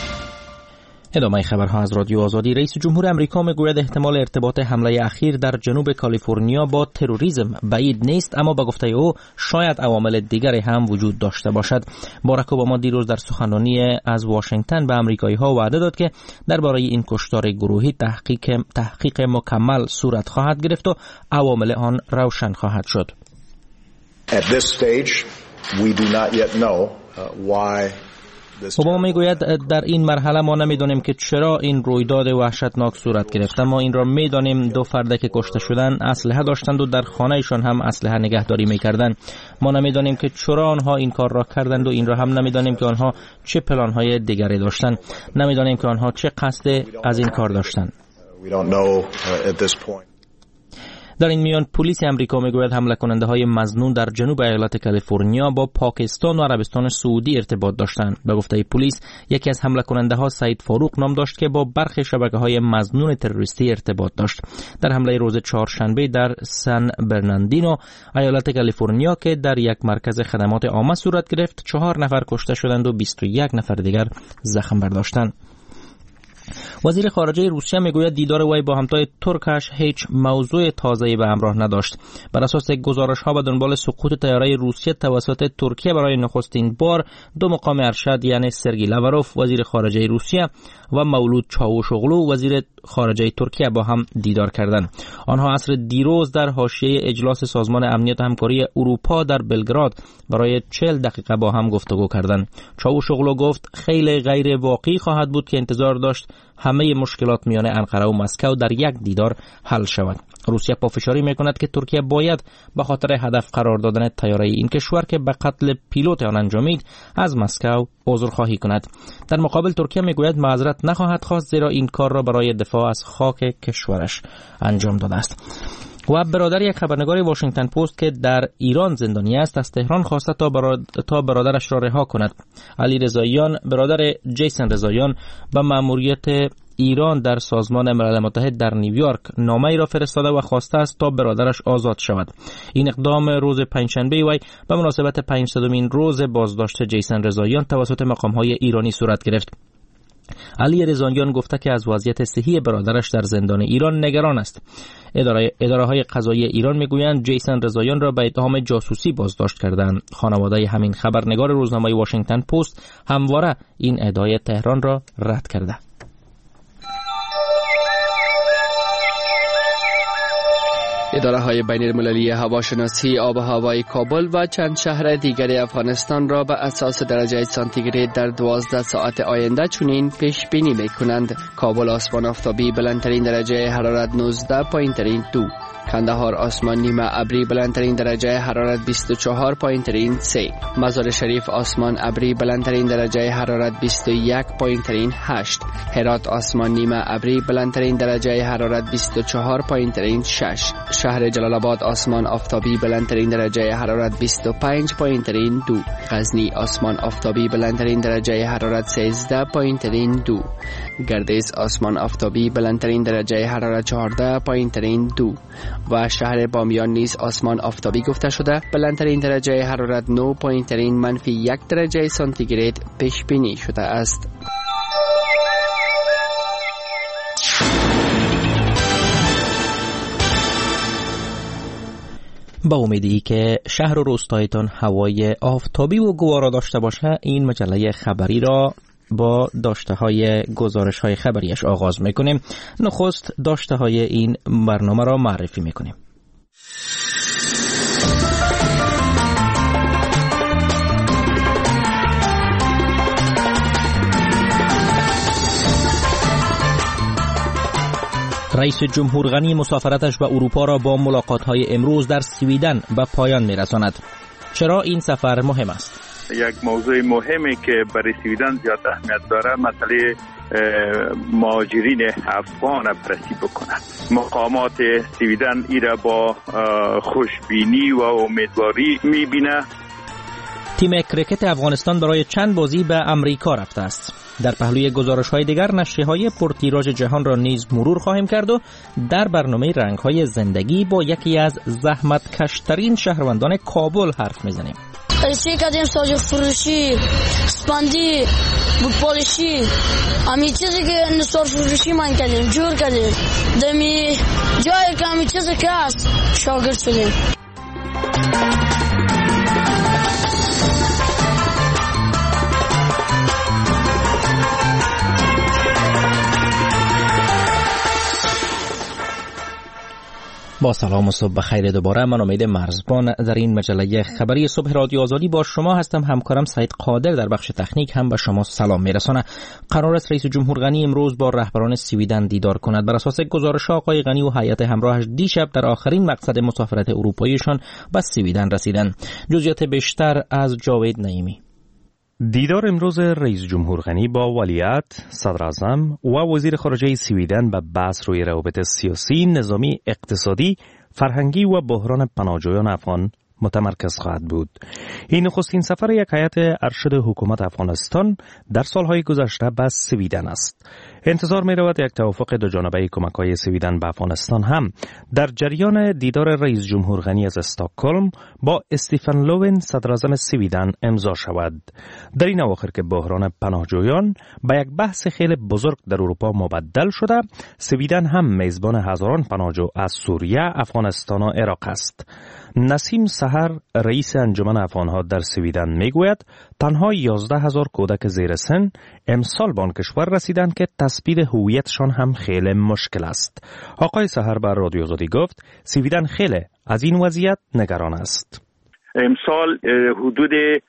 ادامه خبرها از رادیو آزادی. رئیس جمهور آمریکا میگوید احتمال ارتباط حمله اخیر در جنوب کالیفرنیا با تروریسم بعید نیست، اما به گفته او شاید عوامل دیگری هم وجود داشته باشد. باراک اوباما دیروز در سخنرانی از واشنگتن به آمریکایی‌ها وعده داد که درباره این کشتار گروهی تحقیق تحقیق مکمل صورت خواهد گرفت و عوامل آن روشن خواهد شد. At this stage, we do not yet know uh, why اوباما میگوید در این مرحله ما نمیدانیم که چرا این رویداد وحشتناک صورت گرفت، اما این را میدانیم دو فرد که کشته شدند اسلحه داشتند و در خانهشان هم اسلحه نگهداری میکردند. ما نمیدانیم که چرا آنها این کار را کردند و این را هم نمیدانیم که آنها چه پلان‌های دیگری داشتند. نمیدانیم که آنها چه قصد از این کار داشتند. در این میان پلیس امریکا میگوید حمله کننده های مظنون در جنوب ایالت کالیفرنیا با پاکستان و عربستان سعودی ارتباط داشتند. به گفته پلیس یکی از حمله کننده ها سعید فاروق نام داشت که با برخی شبکه های مظنون تروریستی ارتباط داشت. در حمله روز چهارشنبه در سان برناردینو ایالت کالیفرنیا که در یک مرکز خدمات عامه صورت گرفت، چهار نفر کشته شدند و بیست و یک نفر دیگر زخم برداشتند. وزیر خارجه روسیه میگوید دیدار وی با همتای ترکش هیچ موضوع تازه‌ای به همراه نداشت. بر اساس گزارش‌ها به دنبال سقوط طیاره روسیه توسط ترکیه برای نخستین بار دو مقام ارشد یعنی سرگئی لاوروف وزیر خارجه روسیه و مولود چاوشوغلو وزیر خارجه ترکیه با هم دیدار کردند. آنها عصر دیروز در حاشیه اجلاس سازمان امنیت و همکاری اروپا در بلگراد برای چهل دقیقه با هم گفتگو کردند. چاوشوغلو گفت خیلی غیر واقعی خواهد بود که انتظار داشت همه مشکلات میان انقره و مسکو در یک دیدار حل شود. روسیه پافشاری میکند که ترکیه باید به خاطر هدف قرار دادن طیاره این کشور که به قتل پیلوت آن انجامید از مسکو عذرخواهی کند. در مقابل ترکیه میگوید معذرت نخواهد خواست زیرا این کار را برای دفاع از خاک کشورش انجام داده است. و برادر یک خبرنگار واشنگتن پست که در ایران زندانی است از تهران خواسته تا, براد... تا برادرش را رها کند. علی رضاییان برادر جیسن رضاییان به مأموریت ایران در سازمان ملل متحد در نیویورک نامه‌ای را فرستاده و خواسته است تا برادرش آزاد شود. این اقدام روز پنجشنبه وی به مناسبت پنجصدمین روز بازداشت جیسن رضاییان توسط مقام‌های ایرانی صورت گرفت. علی رضاییان گفته که از وضعیت صحی برادرش در زندان ایران نگران است. اداره اداره‌های قضایی ایران میگویند جیسن رضاییان را به اتهام جاسوسی بازداشت کردند. خانواده همین خبرنگار روزنامه واشنگتن پست همواره این ادعای تهران را رد کرده. اداره‌های بین‌المللی هواشناسی آب و هوای کابل و چند شهر دیگر افغانستان را به اساس درجه سانتیگراد در دوازده ساعت آینده چنین پیش بینی می‌کنند: کابل آسمان آفتابی بلندترین درجه حرارت نوزده پایین‌ترین دو، کندهار آسمان نیمه ابری بلندترین درجه حرارت بیست و چهار پایین‌ترین سه، مزار شریف آسمان ابری بلندترین درجه حرارت بیست و یک پایین‌ترین هشت، هرات آسمان نیمه ابری بلندترین درجه حرارت بیست و چهار پایین‌ترین شش، شهر جلال آباد آسمان آفتابی بلندترین درجه حرارت بیست و پنج پایین‌ترین دو، غزنی آسمان آفتابی بلندترین درجه حرارت سیزده پایین‌ترین دو، گردیز آسمان آفتابی بلندترین درجه حرارت چهارده پایین‌ترین دو و شهر بامیان نیز آسمان آفتابی گفته شده بلندترین درجه حرارت نه پایین‌ترین منفی یک درجه سانتیگراد پیش بینی شده است. با امیدی که شهر و روستایتان هوای آفتابی و گوارا داشته باشه، این مجله خبری را با داشته های گزارش های خبریش آغاز میکنیم. نخست داشته های این برنامه را معرفی میکنیم. رئیس جمهور غنی مسافرتش به اروپا را با ملاقات‌های امروز در سویدن به پایان می‌رساند. چرا این سفر مهم است؟ یک موضوع مهمی که برای سویدن زیاد اهمیت داره مسئله مهاجرین افغان بررسی بکنند. مقامات سویدن این را با خوشبینی و امیدواری می‌بینه. تیم کرکت افغانستان برای چند بازی به امریکا رفته است. در پهلوی گزارش‌های دیگر نشریه‌های پرتیراژ جهان را نیز مرور خواهیم کرد و در برنامه رنگ‌های زندگی با یکی از زحمت‌کش‌ترین شهروندان کابل حرف می‌زنیم. ایسی کردیم ساجق فروشی، سپندی، بود پالشی، امی چیزی که نسار فروشی من کردیم، جور کردیم. دمی جایی که امی چیزی که هست شاگرد شدیم. با سلام و صبح بخیر دوباره. من امید مرزبان در این مجله خبری صبح رادیو آزادی با شما هستم. همکارم سعید قادر در بخش تکنیک هم به شما سلام میرسانه. قرار است رئیس جمهور غنی امروز با رهبران سویدن دیدار کند. بر اساس گزارش آقای غنی و هیئت همراهش دیشب در آخرین مقصد مسافرت اروپاییشان به سویدن رسیدند. جزئیات بیشتر از جاوید نعیمی. دیدار امروز رئیس جمهور غنی با ولیعهد، صدر اعظم و وزیر خارجه سویدن به بحث روی روابط سیاسی، نظامی، اقتصادی، فرهنگی و بحران پناهجویان افغان متمرکز خواهد بود. این نخستین سفر یک هیئت ارشد حکومت افغانستان در سالهای گذشته به سویدن است. انتظار می رود یک توافق دو جانبه کمک‌های سویدن به افغانستان هم در جریان دیدار رئیس جمهور غنی از استکهلم با استیفن لوون صدر اعظم سویدن امضا شود. در این اواخر که بحران پناهجویان به یک بحث خیلی بزرگ در اروپا مبدل شده، سویدن هم میزبان هزاران پناهجو از سوریه، افغانستان و عراق است. نسیم سحر رئیس انجمن افغانها در سویدن میگوید تنها یازده هزار کودک زیر سن امسال به آن کشور رسیدند که تثبیت هویتشان هم خیلی مشکل است. آقای سحر بر رادیو آزادی گفت سویدن خیلی از این وضعیت نگران است. امسال حدود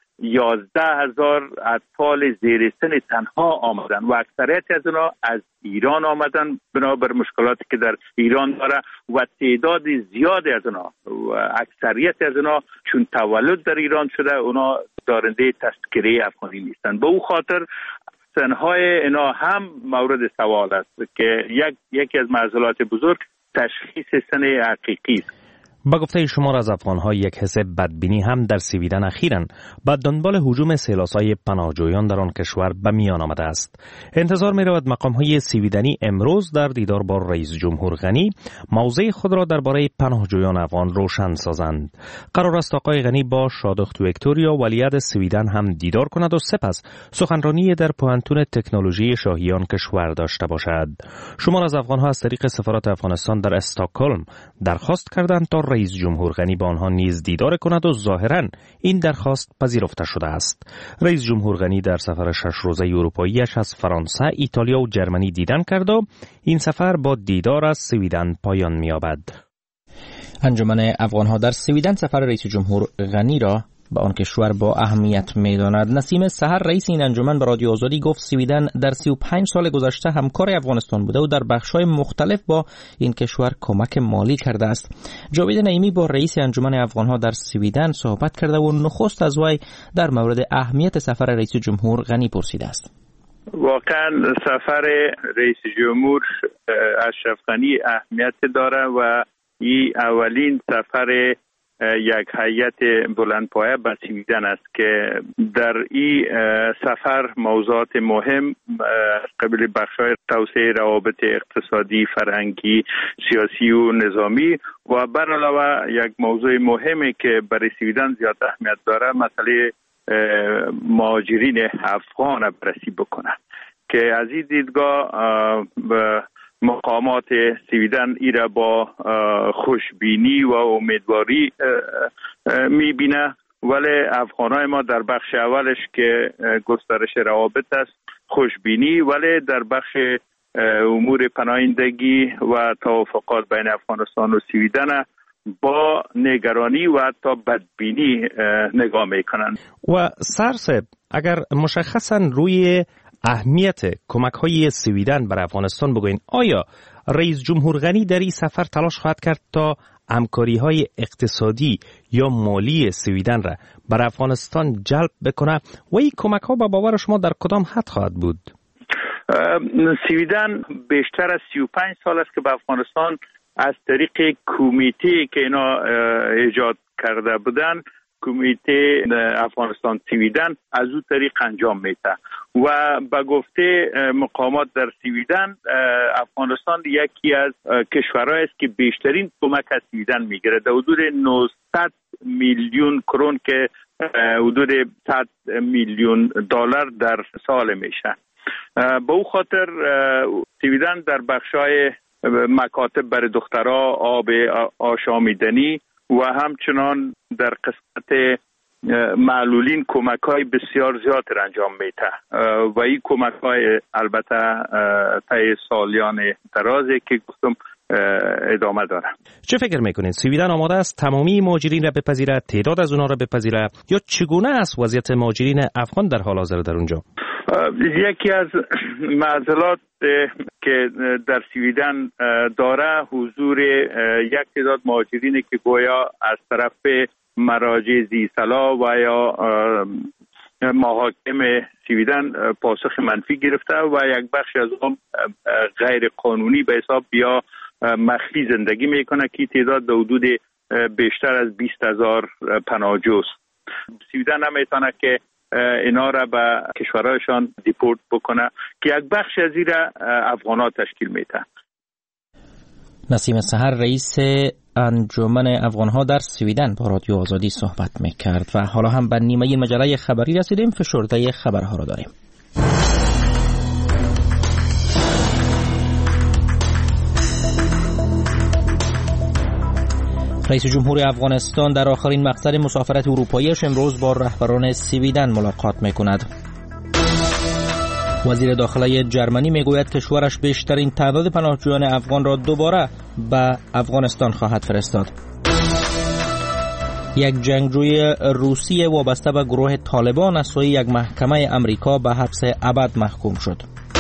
یازده هزار اطفال زیر سن تنها آمدن و اکثریت از اونا از ایران آمدن بنابر مشکلاتی که در ایران داره و تعداد زیادی از اونا و اکثریت از اونا چون تولد در ایران شده اونا دارنده تذکره افغانی نیستن. به او خاطر سنهای اینا هم مورد سوال است که یک یکی از معضلات بزرگ تشخیص سن حقیقی است. با گفته شمار از افغان‌ها یک حس بدبینی هم در سویدن اخیراً با دنبال هجوم سیلاسای پناهجویان در آن کشور به میان آمده است. انتظار می‌رود مقام‌های سویدنی امروز در دیدار با رئیس جمهور غنی موضع خود را درباره پناهجویان افغان روشن سازند. قرار است آقای غنی با شادخت ویکتوریا ولیعهد سویدن هم دیدار کند و سپس سخنرانی در پوهنتون تکنولوژی شاهیان کشور داشته باشد. شمار از افغان‌ها از طریق سفارت افغانستان در استکهلم درخواست کردند تا رئیس جمهور غنی با آنها نیز دیدار کند و ظاهراً این درخواست پذیرفته شده است. رئیس جمهور غنی در سفر شش روزه اروپاییش از فرانسه، ایتالیا و جرمنی دیدن کرد و این سفر با دیدار از سویدن پایان می‌یابد. انجمن افغان‌ها در سویدن سفر رئیس جمهور غنی را با آن کشور با اهمیت می‌داند. نسیم سحر رئیس این انجمن به رادیو آزادی گفت سویدن در سی و پنج سال گذشته همکار افغانستان بوده و در بخش‌های مختلف با این کشور کمک مالی کرده است. جاوید نعیمی با رئیس انجمن افغان‌ها در سویدن صحبت کرده و نخست از وی در مورد اهمیت سفر رئیس جمهور غنی پرسیده است. واقعا سفر رئیس جمهور اشرف غنی اهمیت داره و این اولین سفر یک هیئت بلندپایه به سویدن است که در این سفر موضوعات مهم قبل بخش‌های توسعه روابط اقتصادی، فرهنگی، سیاسی و نظامی و بر علاوه یک موضوع مهمی که برای سویدن زیاد اهمیت داره مسئله مهاجرین افغان بررسی بکنه که از این دیدگاه مقامات سویدن ای را با خوشبینی و امیدواری میبینه، ولی افغانای ما در بخش اولش که گسترش روابط است خوشبینی، ولی در بخش امور پناهندگی و توافقات بین افغانستان و سویدن با نگرانی و حتی بدبینی نگاه میکنند. و سرسب اگر مشخصا روی اهمیت کمک‌های سویدن بر افغانستان بگوین، آیا رئیس جمهور غنی در این سفر تلاش خواهد کرد تا همکاری‌های اقتصادی یا مالی سویدن را بر افغانستان جلب بکنه و این کمک‌ها با باور شما در کدام حد خواهد بود؟ سویدن بیشتر از سی و پنج سال است که به افغانستان از طریق کمیته که اینا ایجاد کرده بودن، کمیته افغانستان سویدن، از او طریق انجام میده و به گفته مقامات در سویدن افغانستان یکی از کشورهایی است که بیشترین کمک از سویدن میگیره، در حدود نهصد میلیون کرون که حدود صد میلیون دلار در سال میشه. به او خاطر سویدن در بخشای مکاتب برای دخترها، آب آشامیدنی و همچنان در قسمت معلولین کمک‌های بسیار زیاد را انجام میده و این کمک‌های البته طی سالیان درازه که گفتم ادامه داره. چه فکر میکنید سویدن آماده است تمامی مهاجرین را بپذیرد، تعداد از اونها را بپذیرد، یا چگونه است وضعیت مهاجرین افغان در حال حاضر در اونجا؟ یکی از معضلات که در سویدن داره حضور یک تعداد مهاجرینی که گویا از طرف مراجع ذی‌صلاح و یا محاکم سویدن پاسخ منفی گرفته و یک بخش از آن غیر قانونی به حساب یا مخفی زندگی میکنه که تعداد به حدود بیشتر از بیست هزار پناهجوست. سویدن نمیتونه که اینا را به کشورهایشان دیپورت بکنه که یک بخش از این را افغان‌ها تشکیل میده. نسیم سحر رئیس انجمن افغان‌ها در سویدن با رادیو آزادی صحبت میکرد. و حالا هم به نیمه مجله خبری رسیدیم. فشرده خبرها را داریم. رئیس جمهور افغانستان در آخرین مقصد مسافرت اروپاییش امروز با رهبران سویدن ملاقات میکند. وزیر داخلی جرمنی میگوید کشورش بیشترین تعداد پناهجویان افغان را دوباره به افغانستان خواهد فرستاد. یک جنگجوی روسی وابسته به گروه طالبان از سوی یک محکمه امریکا به حبس ابد محکوم شد.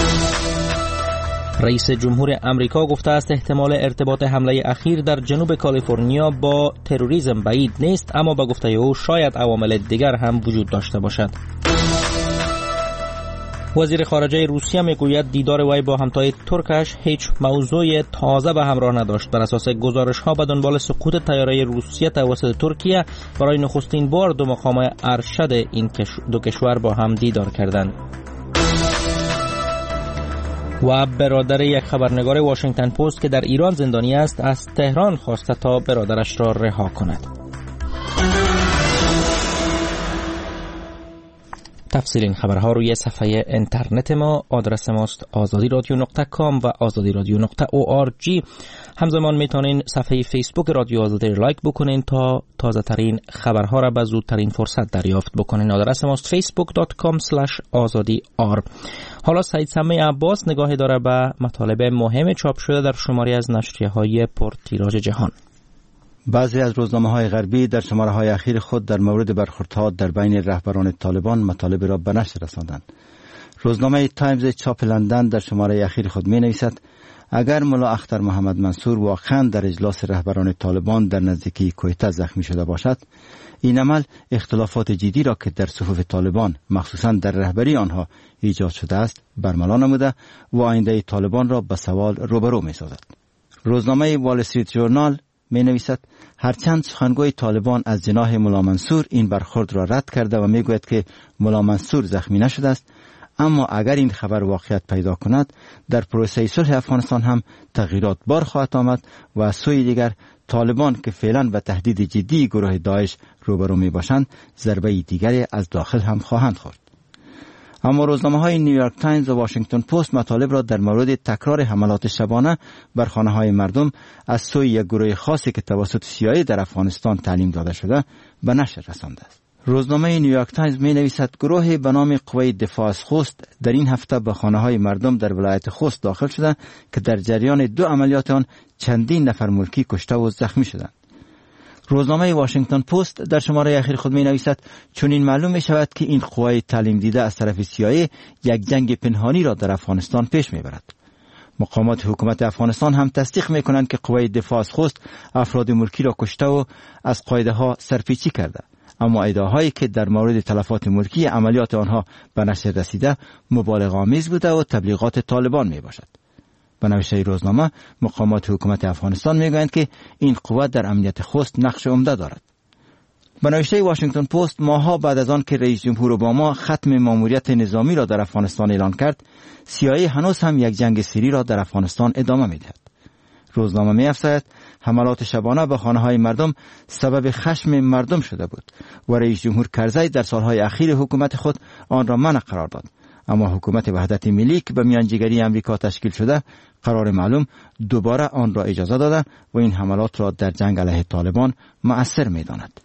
رئیس جمهور امریکا گفته است احتمال ارتباط حمله اخیر در جنوب کالیفرنیا با تروریسم بعید نیست، اما با گفته او شاید عوامل دیگر هم وجود داشته باشد. وزیر خارجه روسیه میگوید دیدار وی با همتای ترکش هیچ موضوع تازه به همراه نداشت. بر اساس گزارش‌ها به دنبال سقوط طیاره روسیه توسط ترکیه برای نخستین بار دو مقام ارشد این دو کشور با هم دیدار کردند. و برادر یک خبرنگار واشنگتن پست که در ایران زندانی است از تهران خواسته تا برادرش را رها کند. تفصیل این خبرها روی صفحه اینترنت ما، آدرس ماست آزادی رادیو نقطه کام و آزادی رادیو نقطه او آر جی. همزمان میتونین صفحه فیسبوک رادیو آزادی را لایک بکنین تا تازه ترین خبرها را به زودترین فرصت دریافت بکنین. آدرس ماست فیسبوک دات کام اسلش آزادی آر. حالا سعید سمی عباس نگاهی داره به مطالب مهم چاپ شده در شماری از نشریه‌های پرتیراژ جهان. بعضی از روزنامه‌های غربی در شماره‌های اخیر خود در مورد برخوردها در بین رهبران طالبان مطالب را به نشر رساندند. روزنامه تایمز چاپ لندن در شماره اخیر خود می‌نویسد اگر ملا اختر محمد منصور واقعاً در اجلاس رهبران طالبان در نزدیکی کویته زخمی شده باشد، این عمل اختلافات جدی را که در صفوف طالبان مخصوصاً در رهبری آنها ایجاد شده است برملا نموده و آینده طالبان را به سوال روبرو می‌سازد. روزنامه وال استریت ژورنال می نویسد هرچند سخنگوی طالبان از جناح ملا منصور این برخورد را رد کرده و می گوید که ملا منصور زخمی نشده است، اما اگر این خبر واقعیت پیدا کند در پروسه صلح افغانستان هم تغییرات بار خواهد آمد و از سوی دیگر طالبان که فعلا به تهدید جدی گروه داعش روبرو می باشند ضربه دیگری از داخل هم خواهند خورد. اما روزنامه‌های نیویورک تایمز و واشنگتن پست مطالب را در مورد تکرار حملات شبانه بر خانه‌های مردم از سوی یک گروه خاصی که توسط سی‌آی‌ای در افغانستان تعلیم داده شده به نشر رسانده است. روزنامه نیویورک تایمز می‌نویسد گروهی به نام قوه دفاع از خوست در این هفته به خانه‌های مردم در ولایت خوست داخل شده که در جریان دو عملیات آن چندین نفر ملکی کشته و زخمی شدند. روزنامه واشنگتن پست در شماره اخیر خود می نویسد چون این معلوم می شود که این قوای تعلیم دیده از طرف سی‌آی‌ای یک جنگ پنهانی را در افغانستان پیش می برد. مقامات حکومت افغانستان هم تصدیق می کنند که قوای دفاع از خوست افراد ملکی را کشته و از قاعده ها سرپیچی کرده، اما ادعاهایی که در مورد تلفات ملکی عملیات آنها به نشر رسیده مبالغه آمیز بوده و تبلیغات طالبان می باشد. به نوشته روزنامه مقامات حکومت افغانستان میگویند که این قوت در امنیت خوست نقش عمده دارد. به نوشته واشنگتن پست ماه‌ها بعد از آن که رئیس جمهور اوباما ختم ماموریت نظامی را در افغانستان اعلان کرد، سی‌آی‌ای هنوز هم یک جنگ سری را در افغانستان ادامه می‌دهد. روزنامه می‌افزاید حملات شبانه به خانه‌های مردم سبب خشم مردم شده بود و رئیس جمهور کرزی در سالهای اخیر حکومت خود آن را منع قرار داد. اما حکومت وحدت ملی که به میانجیگری امریکا تشکیل شده قرار معلوم دوباره آن را اجازه داده و این حملات را در جنگ علیه طالبان مؤثر می‌داند.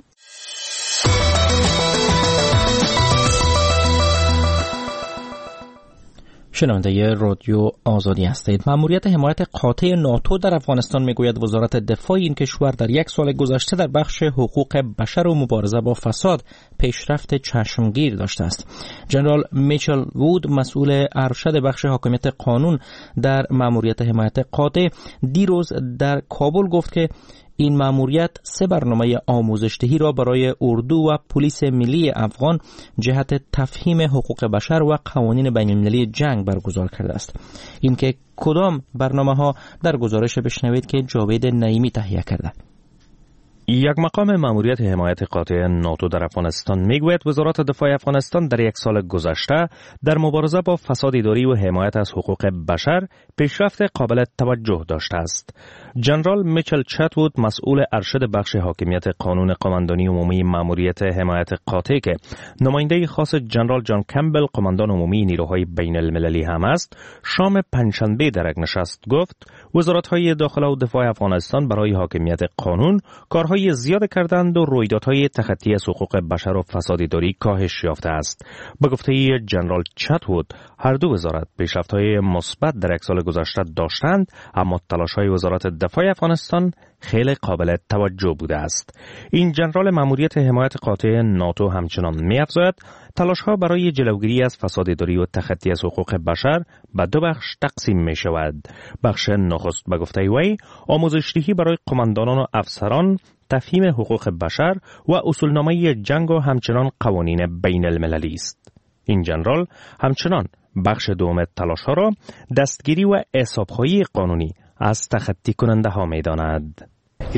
شنونده رادیو آزادی هستید. مأموریت حمایت قاطع ناتو در افغانستان میگوید وزارت دفاع این کشور در یک سال گذشته در بخش حقوق بشر و مبارزه با فساد پیشرفت چشمگیر داشته است. جنرال میچل وود مسئول ارشد بخش حاکمیت قانون در مأموریت حمایت قاطع دیروز در کابل گفت که این مأموریت سه برنامه آموزش‌دهی را برای اردو و پلیس ملی افغان جهت تفهیم حقوق بشر و قوانین بین‌المللی جنگ برگزار کرده است. این که کدام برنامه‌ها در گزارش بشنوید که جاوید نعیمی تهیه کرده. یک مقام مأموریت حمایت قاطع ناتو در افغانستان میگوید وزارت دفاع افغانستان در یک سال گذشته در مبارزه با فساد اداری و حمایت از حقوق بشر پیشرفت قابل توجه داشته است. جنرال میچل چتوود مسئول ارشد بخش حاکمیت قانون قماندانی عمومی مأموریت حمایت قاطع که نماینده خاص جنرال جان کمبل قماندان عمومی نیروهای بین المللی هم است، شام پنجشنبه در یک نشست گفت وزارت‌های داخله و دفاع افغانستان برای حاکمیت قانون کارهای زیاد کردند و رویدادهای تخطی از حقوق بشر و فساد اداری کاهش یافته است. به گفته جنرال چتوود هر دو وزارت پیشرفت‌های مثبت در یک سال گذشته داشتند، اما تلاش‌های وزارت دفاع افغانستان خیلی قابل توجه بوده است. این جنرال مأموریت حمایت قاطع ناتو همچنان می‌افزاید تلاش‌ها برای جلوگیری از فساد اداری و تخطی از حقوق بشر به دو بخش تقسیم می‌شود. بخش نخست به گفته وی آموزش‌دهی برای قماندانان و افسران، تفهیم حقوق بشر و اصولنامه جنگ و همچنان قوانین بین المللی است. این جنرال همچنان بخش دوم تلاش‌ها را دستگیری و حساب‌خواهی قانونی از تخطی کننده ها می داند.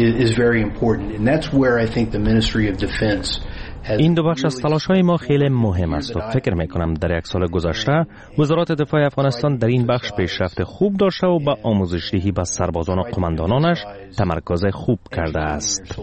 این دو بخش از تلاش های ما خیلی مهم است و فکر می کنم در یک سال گذشته وزارت دفاع افغانستان در این بخش پیشرفت خوب داشته و با آموزش‌دهی به سربازان و قماندانانش تمرکز خوب کرده است.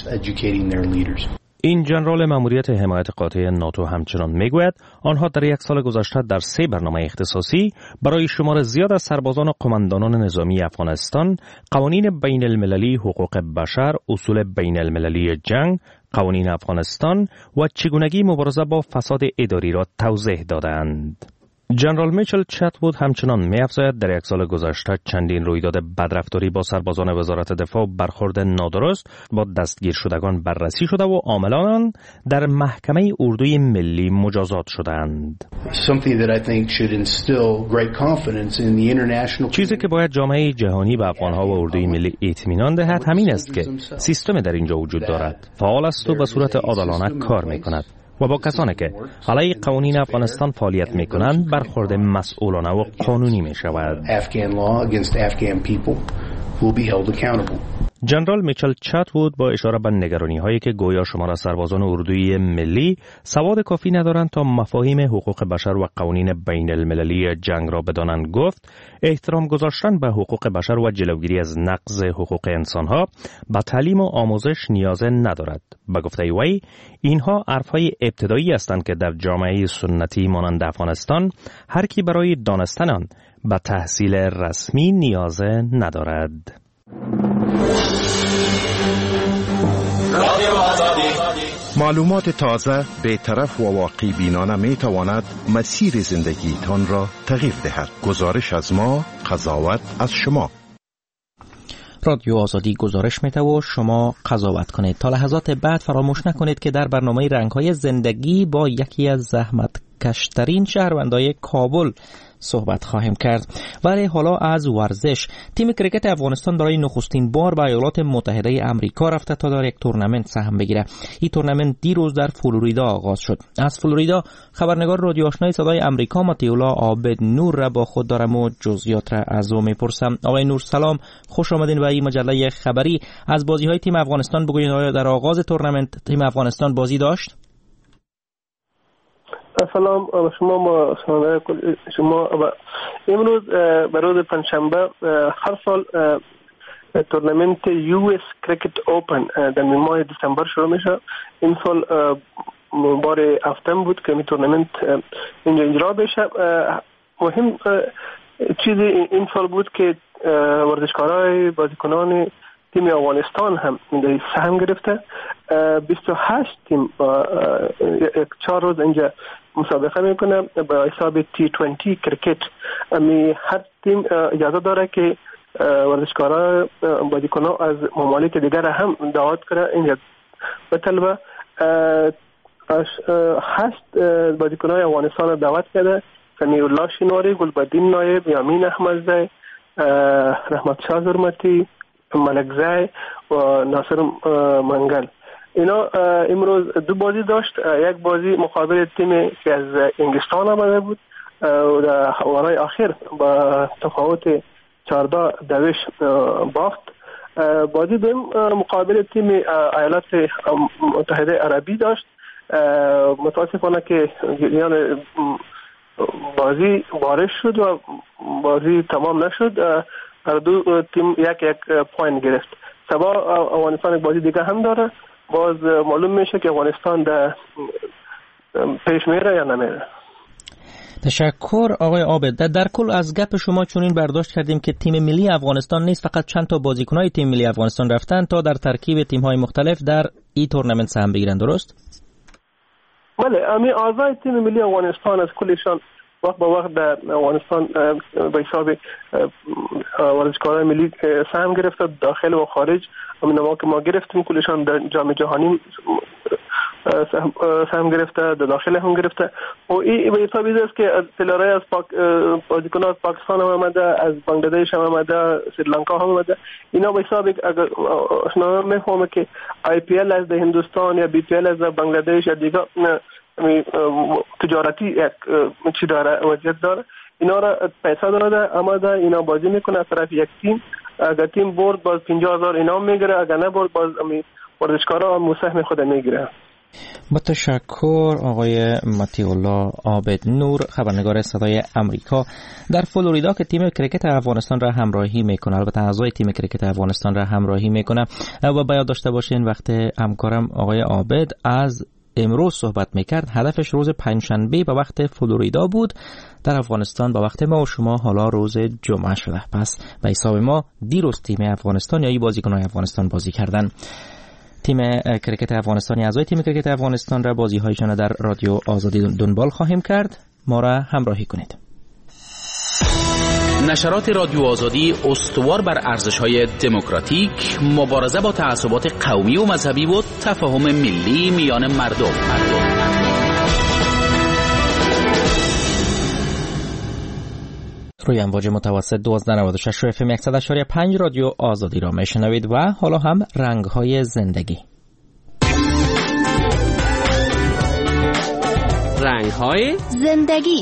این جنرال مأموریت حمایت قاطع ناتو همچنان میگوید آنها در یک سال گذشته در سه برنامه اختصاصی برای شمار زیاد از سربازان و قماندانان نظامی افغانستان قوانین بین المللی حقوق بشر، اصول بین المللی جنگ، قوانین افغانستان و چگونگی مبارزه با فساد اداری را توضیح دادند. جنرال میچل چتوود همچنان می‌افزاید در یک سال گذشته چندین رویداد بدرفتاری با سربازان وزارت دفاع برخورد نادرست با دستگیر شدگان بررسی شده و عاملان در محکمه اردوی ملی مجازات شدند. چیزی که باید جامعه جهانی به افغانها و اردوی ملی اطمینان دهد همین است که سیستم در اینجا وجود دارد، فعال است و به صورت عادلانه کار می‌کند و با کسانی که علیه قوانین افغانستان فعالیت می کنند برخورد مسئولانه و قانونی می شود. جنرال میچل چتوود با اشاره به نگرانی هایی که گویا شمار سربازان اردوی ملی سواد کافی ندارند تا مفاهیم حقوق بشر و قوانین بین المللی جنگ را بدانند گفت احترام گذاشتن به حقوق بشر و جلوگیری از نقض حقوق انسان ها به تعلیم و آموزش نیاز ندارد. به گفته وی اینها حرفهای ابتدایی هستند که در جامعه سنتی مانند افغانستان هر کی برای دانستن آن به تحصیل رسمی نیاز ندارد. معلومات تازه، بی‌طرف و واقعی بینانه می تواند مسیر زندگی تان را تغییر دهد. گزارش از ما، قضاوت از شما. رادیو آزادی گزارش میده و شما قضاوت کنید. تا لحظات بعد فراموش نکنید که در برنامه رنگ‌های زندگی با یکی از زحمتکش‌ترین شهروندان کابل صحبت خواهیم کرد. ولی حالا از ورزش. تیم کرکت افغانستان برای نخستین بار به ایالات متحده آمریکا رفته تا در یک تورنمنت سهم بگیره. این تورنمنت دیروز در فلوریدا آغاز شد. از فلوریدا خبرنگار رادیو آشنای صدای آمریکا متیولا عابد نور را با خود دارم و جزئیات را از او میپرسم. آقای نور سلام، خوش آمدین به این مجله خبری. از بازی‌های تیم افغانستان بگویید، آیا در آغاز تورنمنت تیم افغانستان بازی داشت؟ سلام شما ما شما امروز به روز پنجشنبه هر سال تورنمنت یو اس کریکت اوپن در ماه دسامبر شروع میشه. این سال بار هفتم بود که این تورنمنت اینجا اجرا بشه. مهم چیزی این سال بود که ورزشکارای بازیکنان تیم افغانستان هم در سهم گرفته. بیست و هشت تیم یک چهار روز اینجا مسابقه میکنه با حساب تی بیست کرکت. امی هر تیم اجازه داره که ورزشکارا بازیکنان از ممالک دیگر هم دعوت کنه اینجا بطلبه. هشت بازیکنان افغانستان دعوت کرده: سمیع الله شینواری، گلبدین نایب، یامین احمدزی، رحمت شاه زرمتی، ملکزی و ناصر منگل. اینا امروز دو بازی داشت. یک بازی مقابل تیمی که از انگلستان آمده بود و در ورای آخر با تفاوت چهارده دویش باخت. بازی دوم مقابل تیم ایالات متحده عربی داشت. متاسفانه که یعنی بازی بارش شد و بازی تمام نشد. هر دو تیم یک یک پوینت گرفت. سبا افغانستان بازی دیگه هم داره. باز معلوم میشه که افغانستان در پیش میره یا نمیره. تشکر آقای عابد. در, در کل از گپ شما چنین برداشت کردیم که تیم ملی افغانستان نیست فقط چند تا بازیکنای تیم ملی افغانستان رفتن تا در ترکیب تیم‌های مختلف در این تورنمنت سهم بگیرن، درست؟ بله، امی اعضای تیم ملی افغانستان از کلشان وقت با وقت در افغانستان به حساب ورزشکاران ملی سهم گرفته داخل و خارج. همین ما که ما گرفتیم کلشان در جام جهانی سهم گرفته، در داخل هم گرفته و این به حساب است که پلیرای از پاک بازیکنان از پاکستان هم آمده، از بنگلادش هم آمده، سریلانکا هم آمده. اینا به حساب اگر آشنا میفهمه که آی پی ال از هندوستان یا بی پی ال از بنگلادش یا دیگه تجارتی یک چی داره، وضعیت داره، اینا را پیسه داده آمده، اینا بازی میکنه از طرف یک تیم. اگر تیم برد باز پنجاه هزار انعام میگیره، اگر نبرد باز ورزشکارا مساهم خود میگیره. با تشکر آقای مطیع الله عابد نور، خبرنگار صدای امریکا. در فلوریدا که تیم کرکت افغانستان را همراهی میکنه، البته اعضای تیم کرکت افغانستان را همراهی میکنه و باید داشته باشین وقت همکارم آقای عابد از امروز صحبت میکرد، هدفش روز پنجشنبه به وقت فلوریدا بود، در افغانستان با وقت ما و شما حالا روز جمعه شده. پس به حساب ما دیروز تیم افغانستان یا ای بازیکنان افغانستان بازی کردن. تیم کرکت افغانستانی اعضای تیم کرکت افغانستان را بازی هایشان در رادیو آزادی دنبال خواهیم کرد. ما را همراهی کنید. نشرات رادیو آزادی استوار بر ارزش‌های دموکراتیک، مبارزه با تعصبات قومی و مذهبی و تفاهم ملی میان مردم. روی امواج متوسط دوازده نود و شش اف ام صد و پنج رادیو آزادی را میشنوید و حالا هم رنگ‌های زندگی. رنگ‌های زندگی.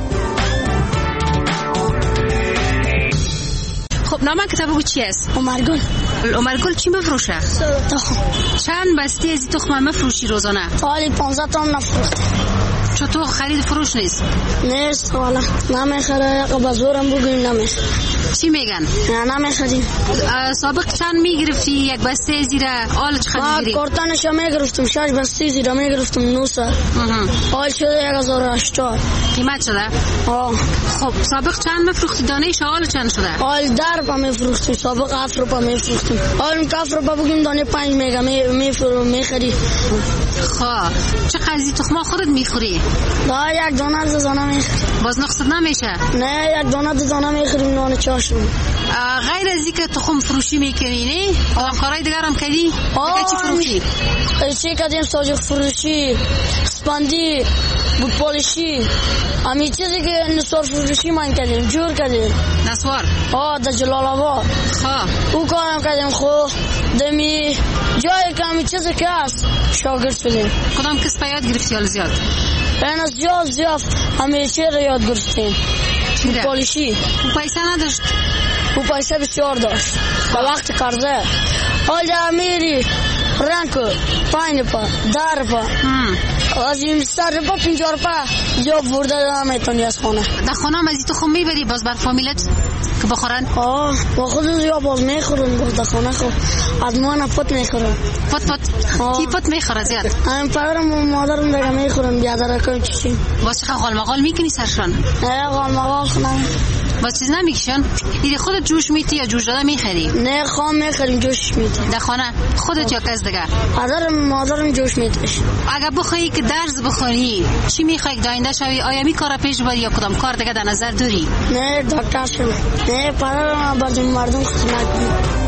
خب نام کتاب چی است؟ عمرگل. عمرگل چی مفروشه؟ تخم. چند بسته از تخم مفروشی روزانه؟ حالی پانزده تا نفروخته. چطور خرید فروش نیست؟ نیست والا، نمیخره، بازورم بگویم نمیخره. چی میگن؟ نه نمیخریم. سابق چند میگرفتی یک بسته زیره؟ آل چقدر میگیری؟ ما کارتانش میگرفتم، شش بسته زیره میگرفتم نوسه. آل شده یک هزار و هشتاد. قیمت شده؟ آه. خب سابق چند مفروختی دانهش؟ آل چند شده؟ آل در روپا میفروختیم، سابق هفت روپا میفروختیم. آل که هفت روپا بگیم دانه پنج میگه میخری. خب چه قضیه تخما خودت میخوری؟ نه یک دانه دانه میخریم. باز نقصد نمیشه؟ نه یک دانه دانه میخریم نان چاشو. غیر از اینکه تخم فروشی میکنی نه؟ آدم کارهای دیگر هم کردی؟ دیگه چی فروشی؟ چی کردیم؟ ساجق فروشی، اسپندی، بود پالشی، امی چیزی که نسوار فروشی من کردیم، جور کردیم. نسوار؟ آه در جلال آباد. خواه او کارم کردیم. خو دمی جایی که امی چیزی که هست شاگرد شدیم. کدام کس یاد گرفتی حال زیاد؟ این از زیاد زیاد همه چی را یاد گرفتیم. بود پالشی. او پیسه نداشت؟ او پیسه بسیار داشت به وقت قرضه. حال در امیری رنگ پنج پا در پا از این سر پا پنجار پا جا برده نمیتونی از خانه. در خانه هم از این تخم میبری باز بر فامیلت که بخورن؟ آه با خود یا باز میخورن باز خونه خو از ما نه پت میخورن پت پت کی پت میخوره زیاد؟ ام پدرم و مادرم دیگه میخورن بیادر کم چی واسه خال مغال میکنی سرشون؟ نه خال مغال خنم با چیز نمیکشن؟ دیگه خودت جوش میتی یا جوش داده میخری؟ نه خام میخریم جوش میتی در خانه خودت یا کس دیگه؟ پدرم مادرم جوش میتش اگه بخوایی که درس بخونی چی میخوای که داینده شوی؟ آیا می کار پیش بری یا کدام کار دیگه در نظر داری؟ نه دکتر شم نه پدرم برای مردم خدمت کنم.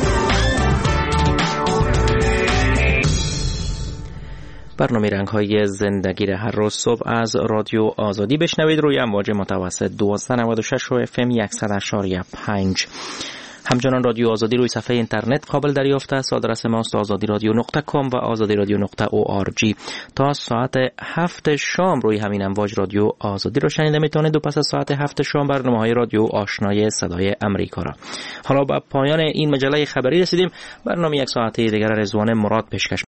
برنامه رنگ‌های زندگی را هر روز صبح از رادیو آزادی بشنوید روی امواج متوسط دویست و نود و شش و اف ام صد و پنج. همچنان رادیو آزادی روی صفحه اینترنت قابل دریافت است. آدرس ماست آزادی رادیو نقطه کام و آزادی رادیو نقطه او آر جی. تا ساعت هفت شام روی همین امواج رادیو آزادی را شنیده میتونید و پس از ساعت هفت شام برنامه‌های رادیو آشنای صدای امریکا را. حالا به پایان این مجله خبری رسیدیم. برنامه یک ساعته دیگر رضوان مراد پیشکش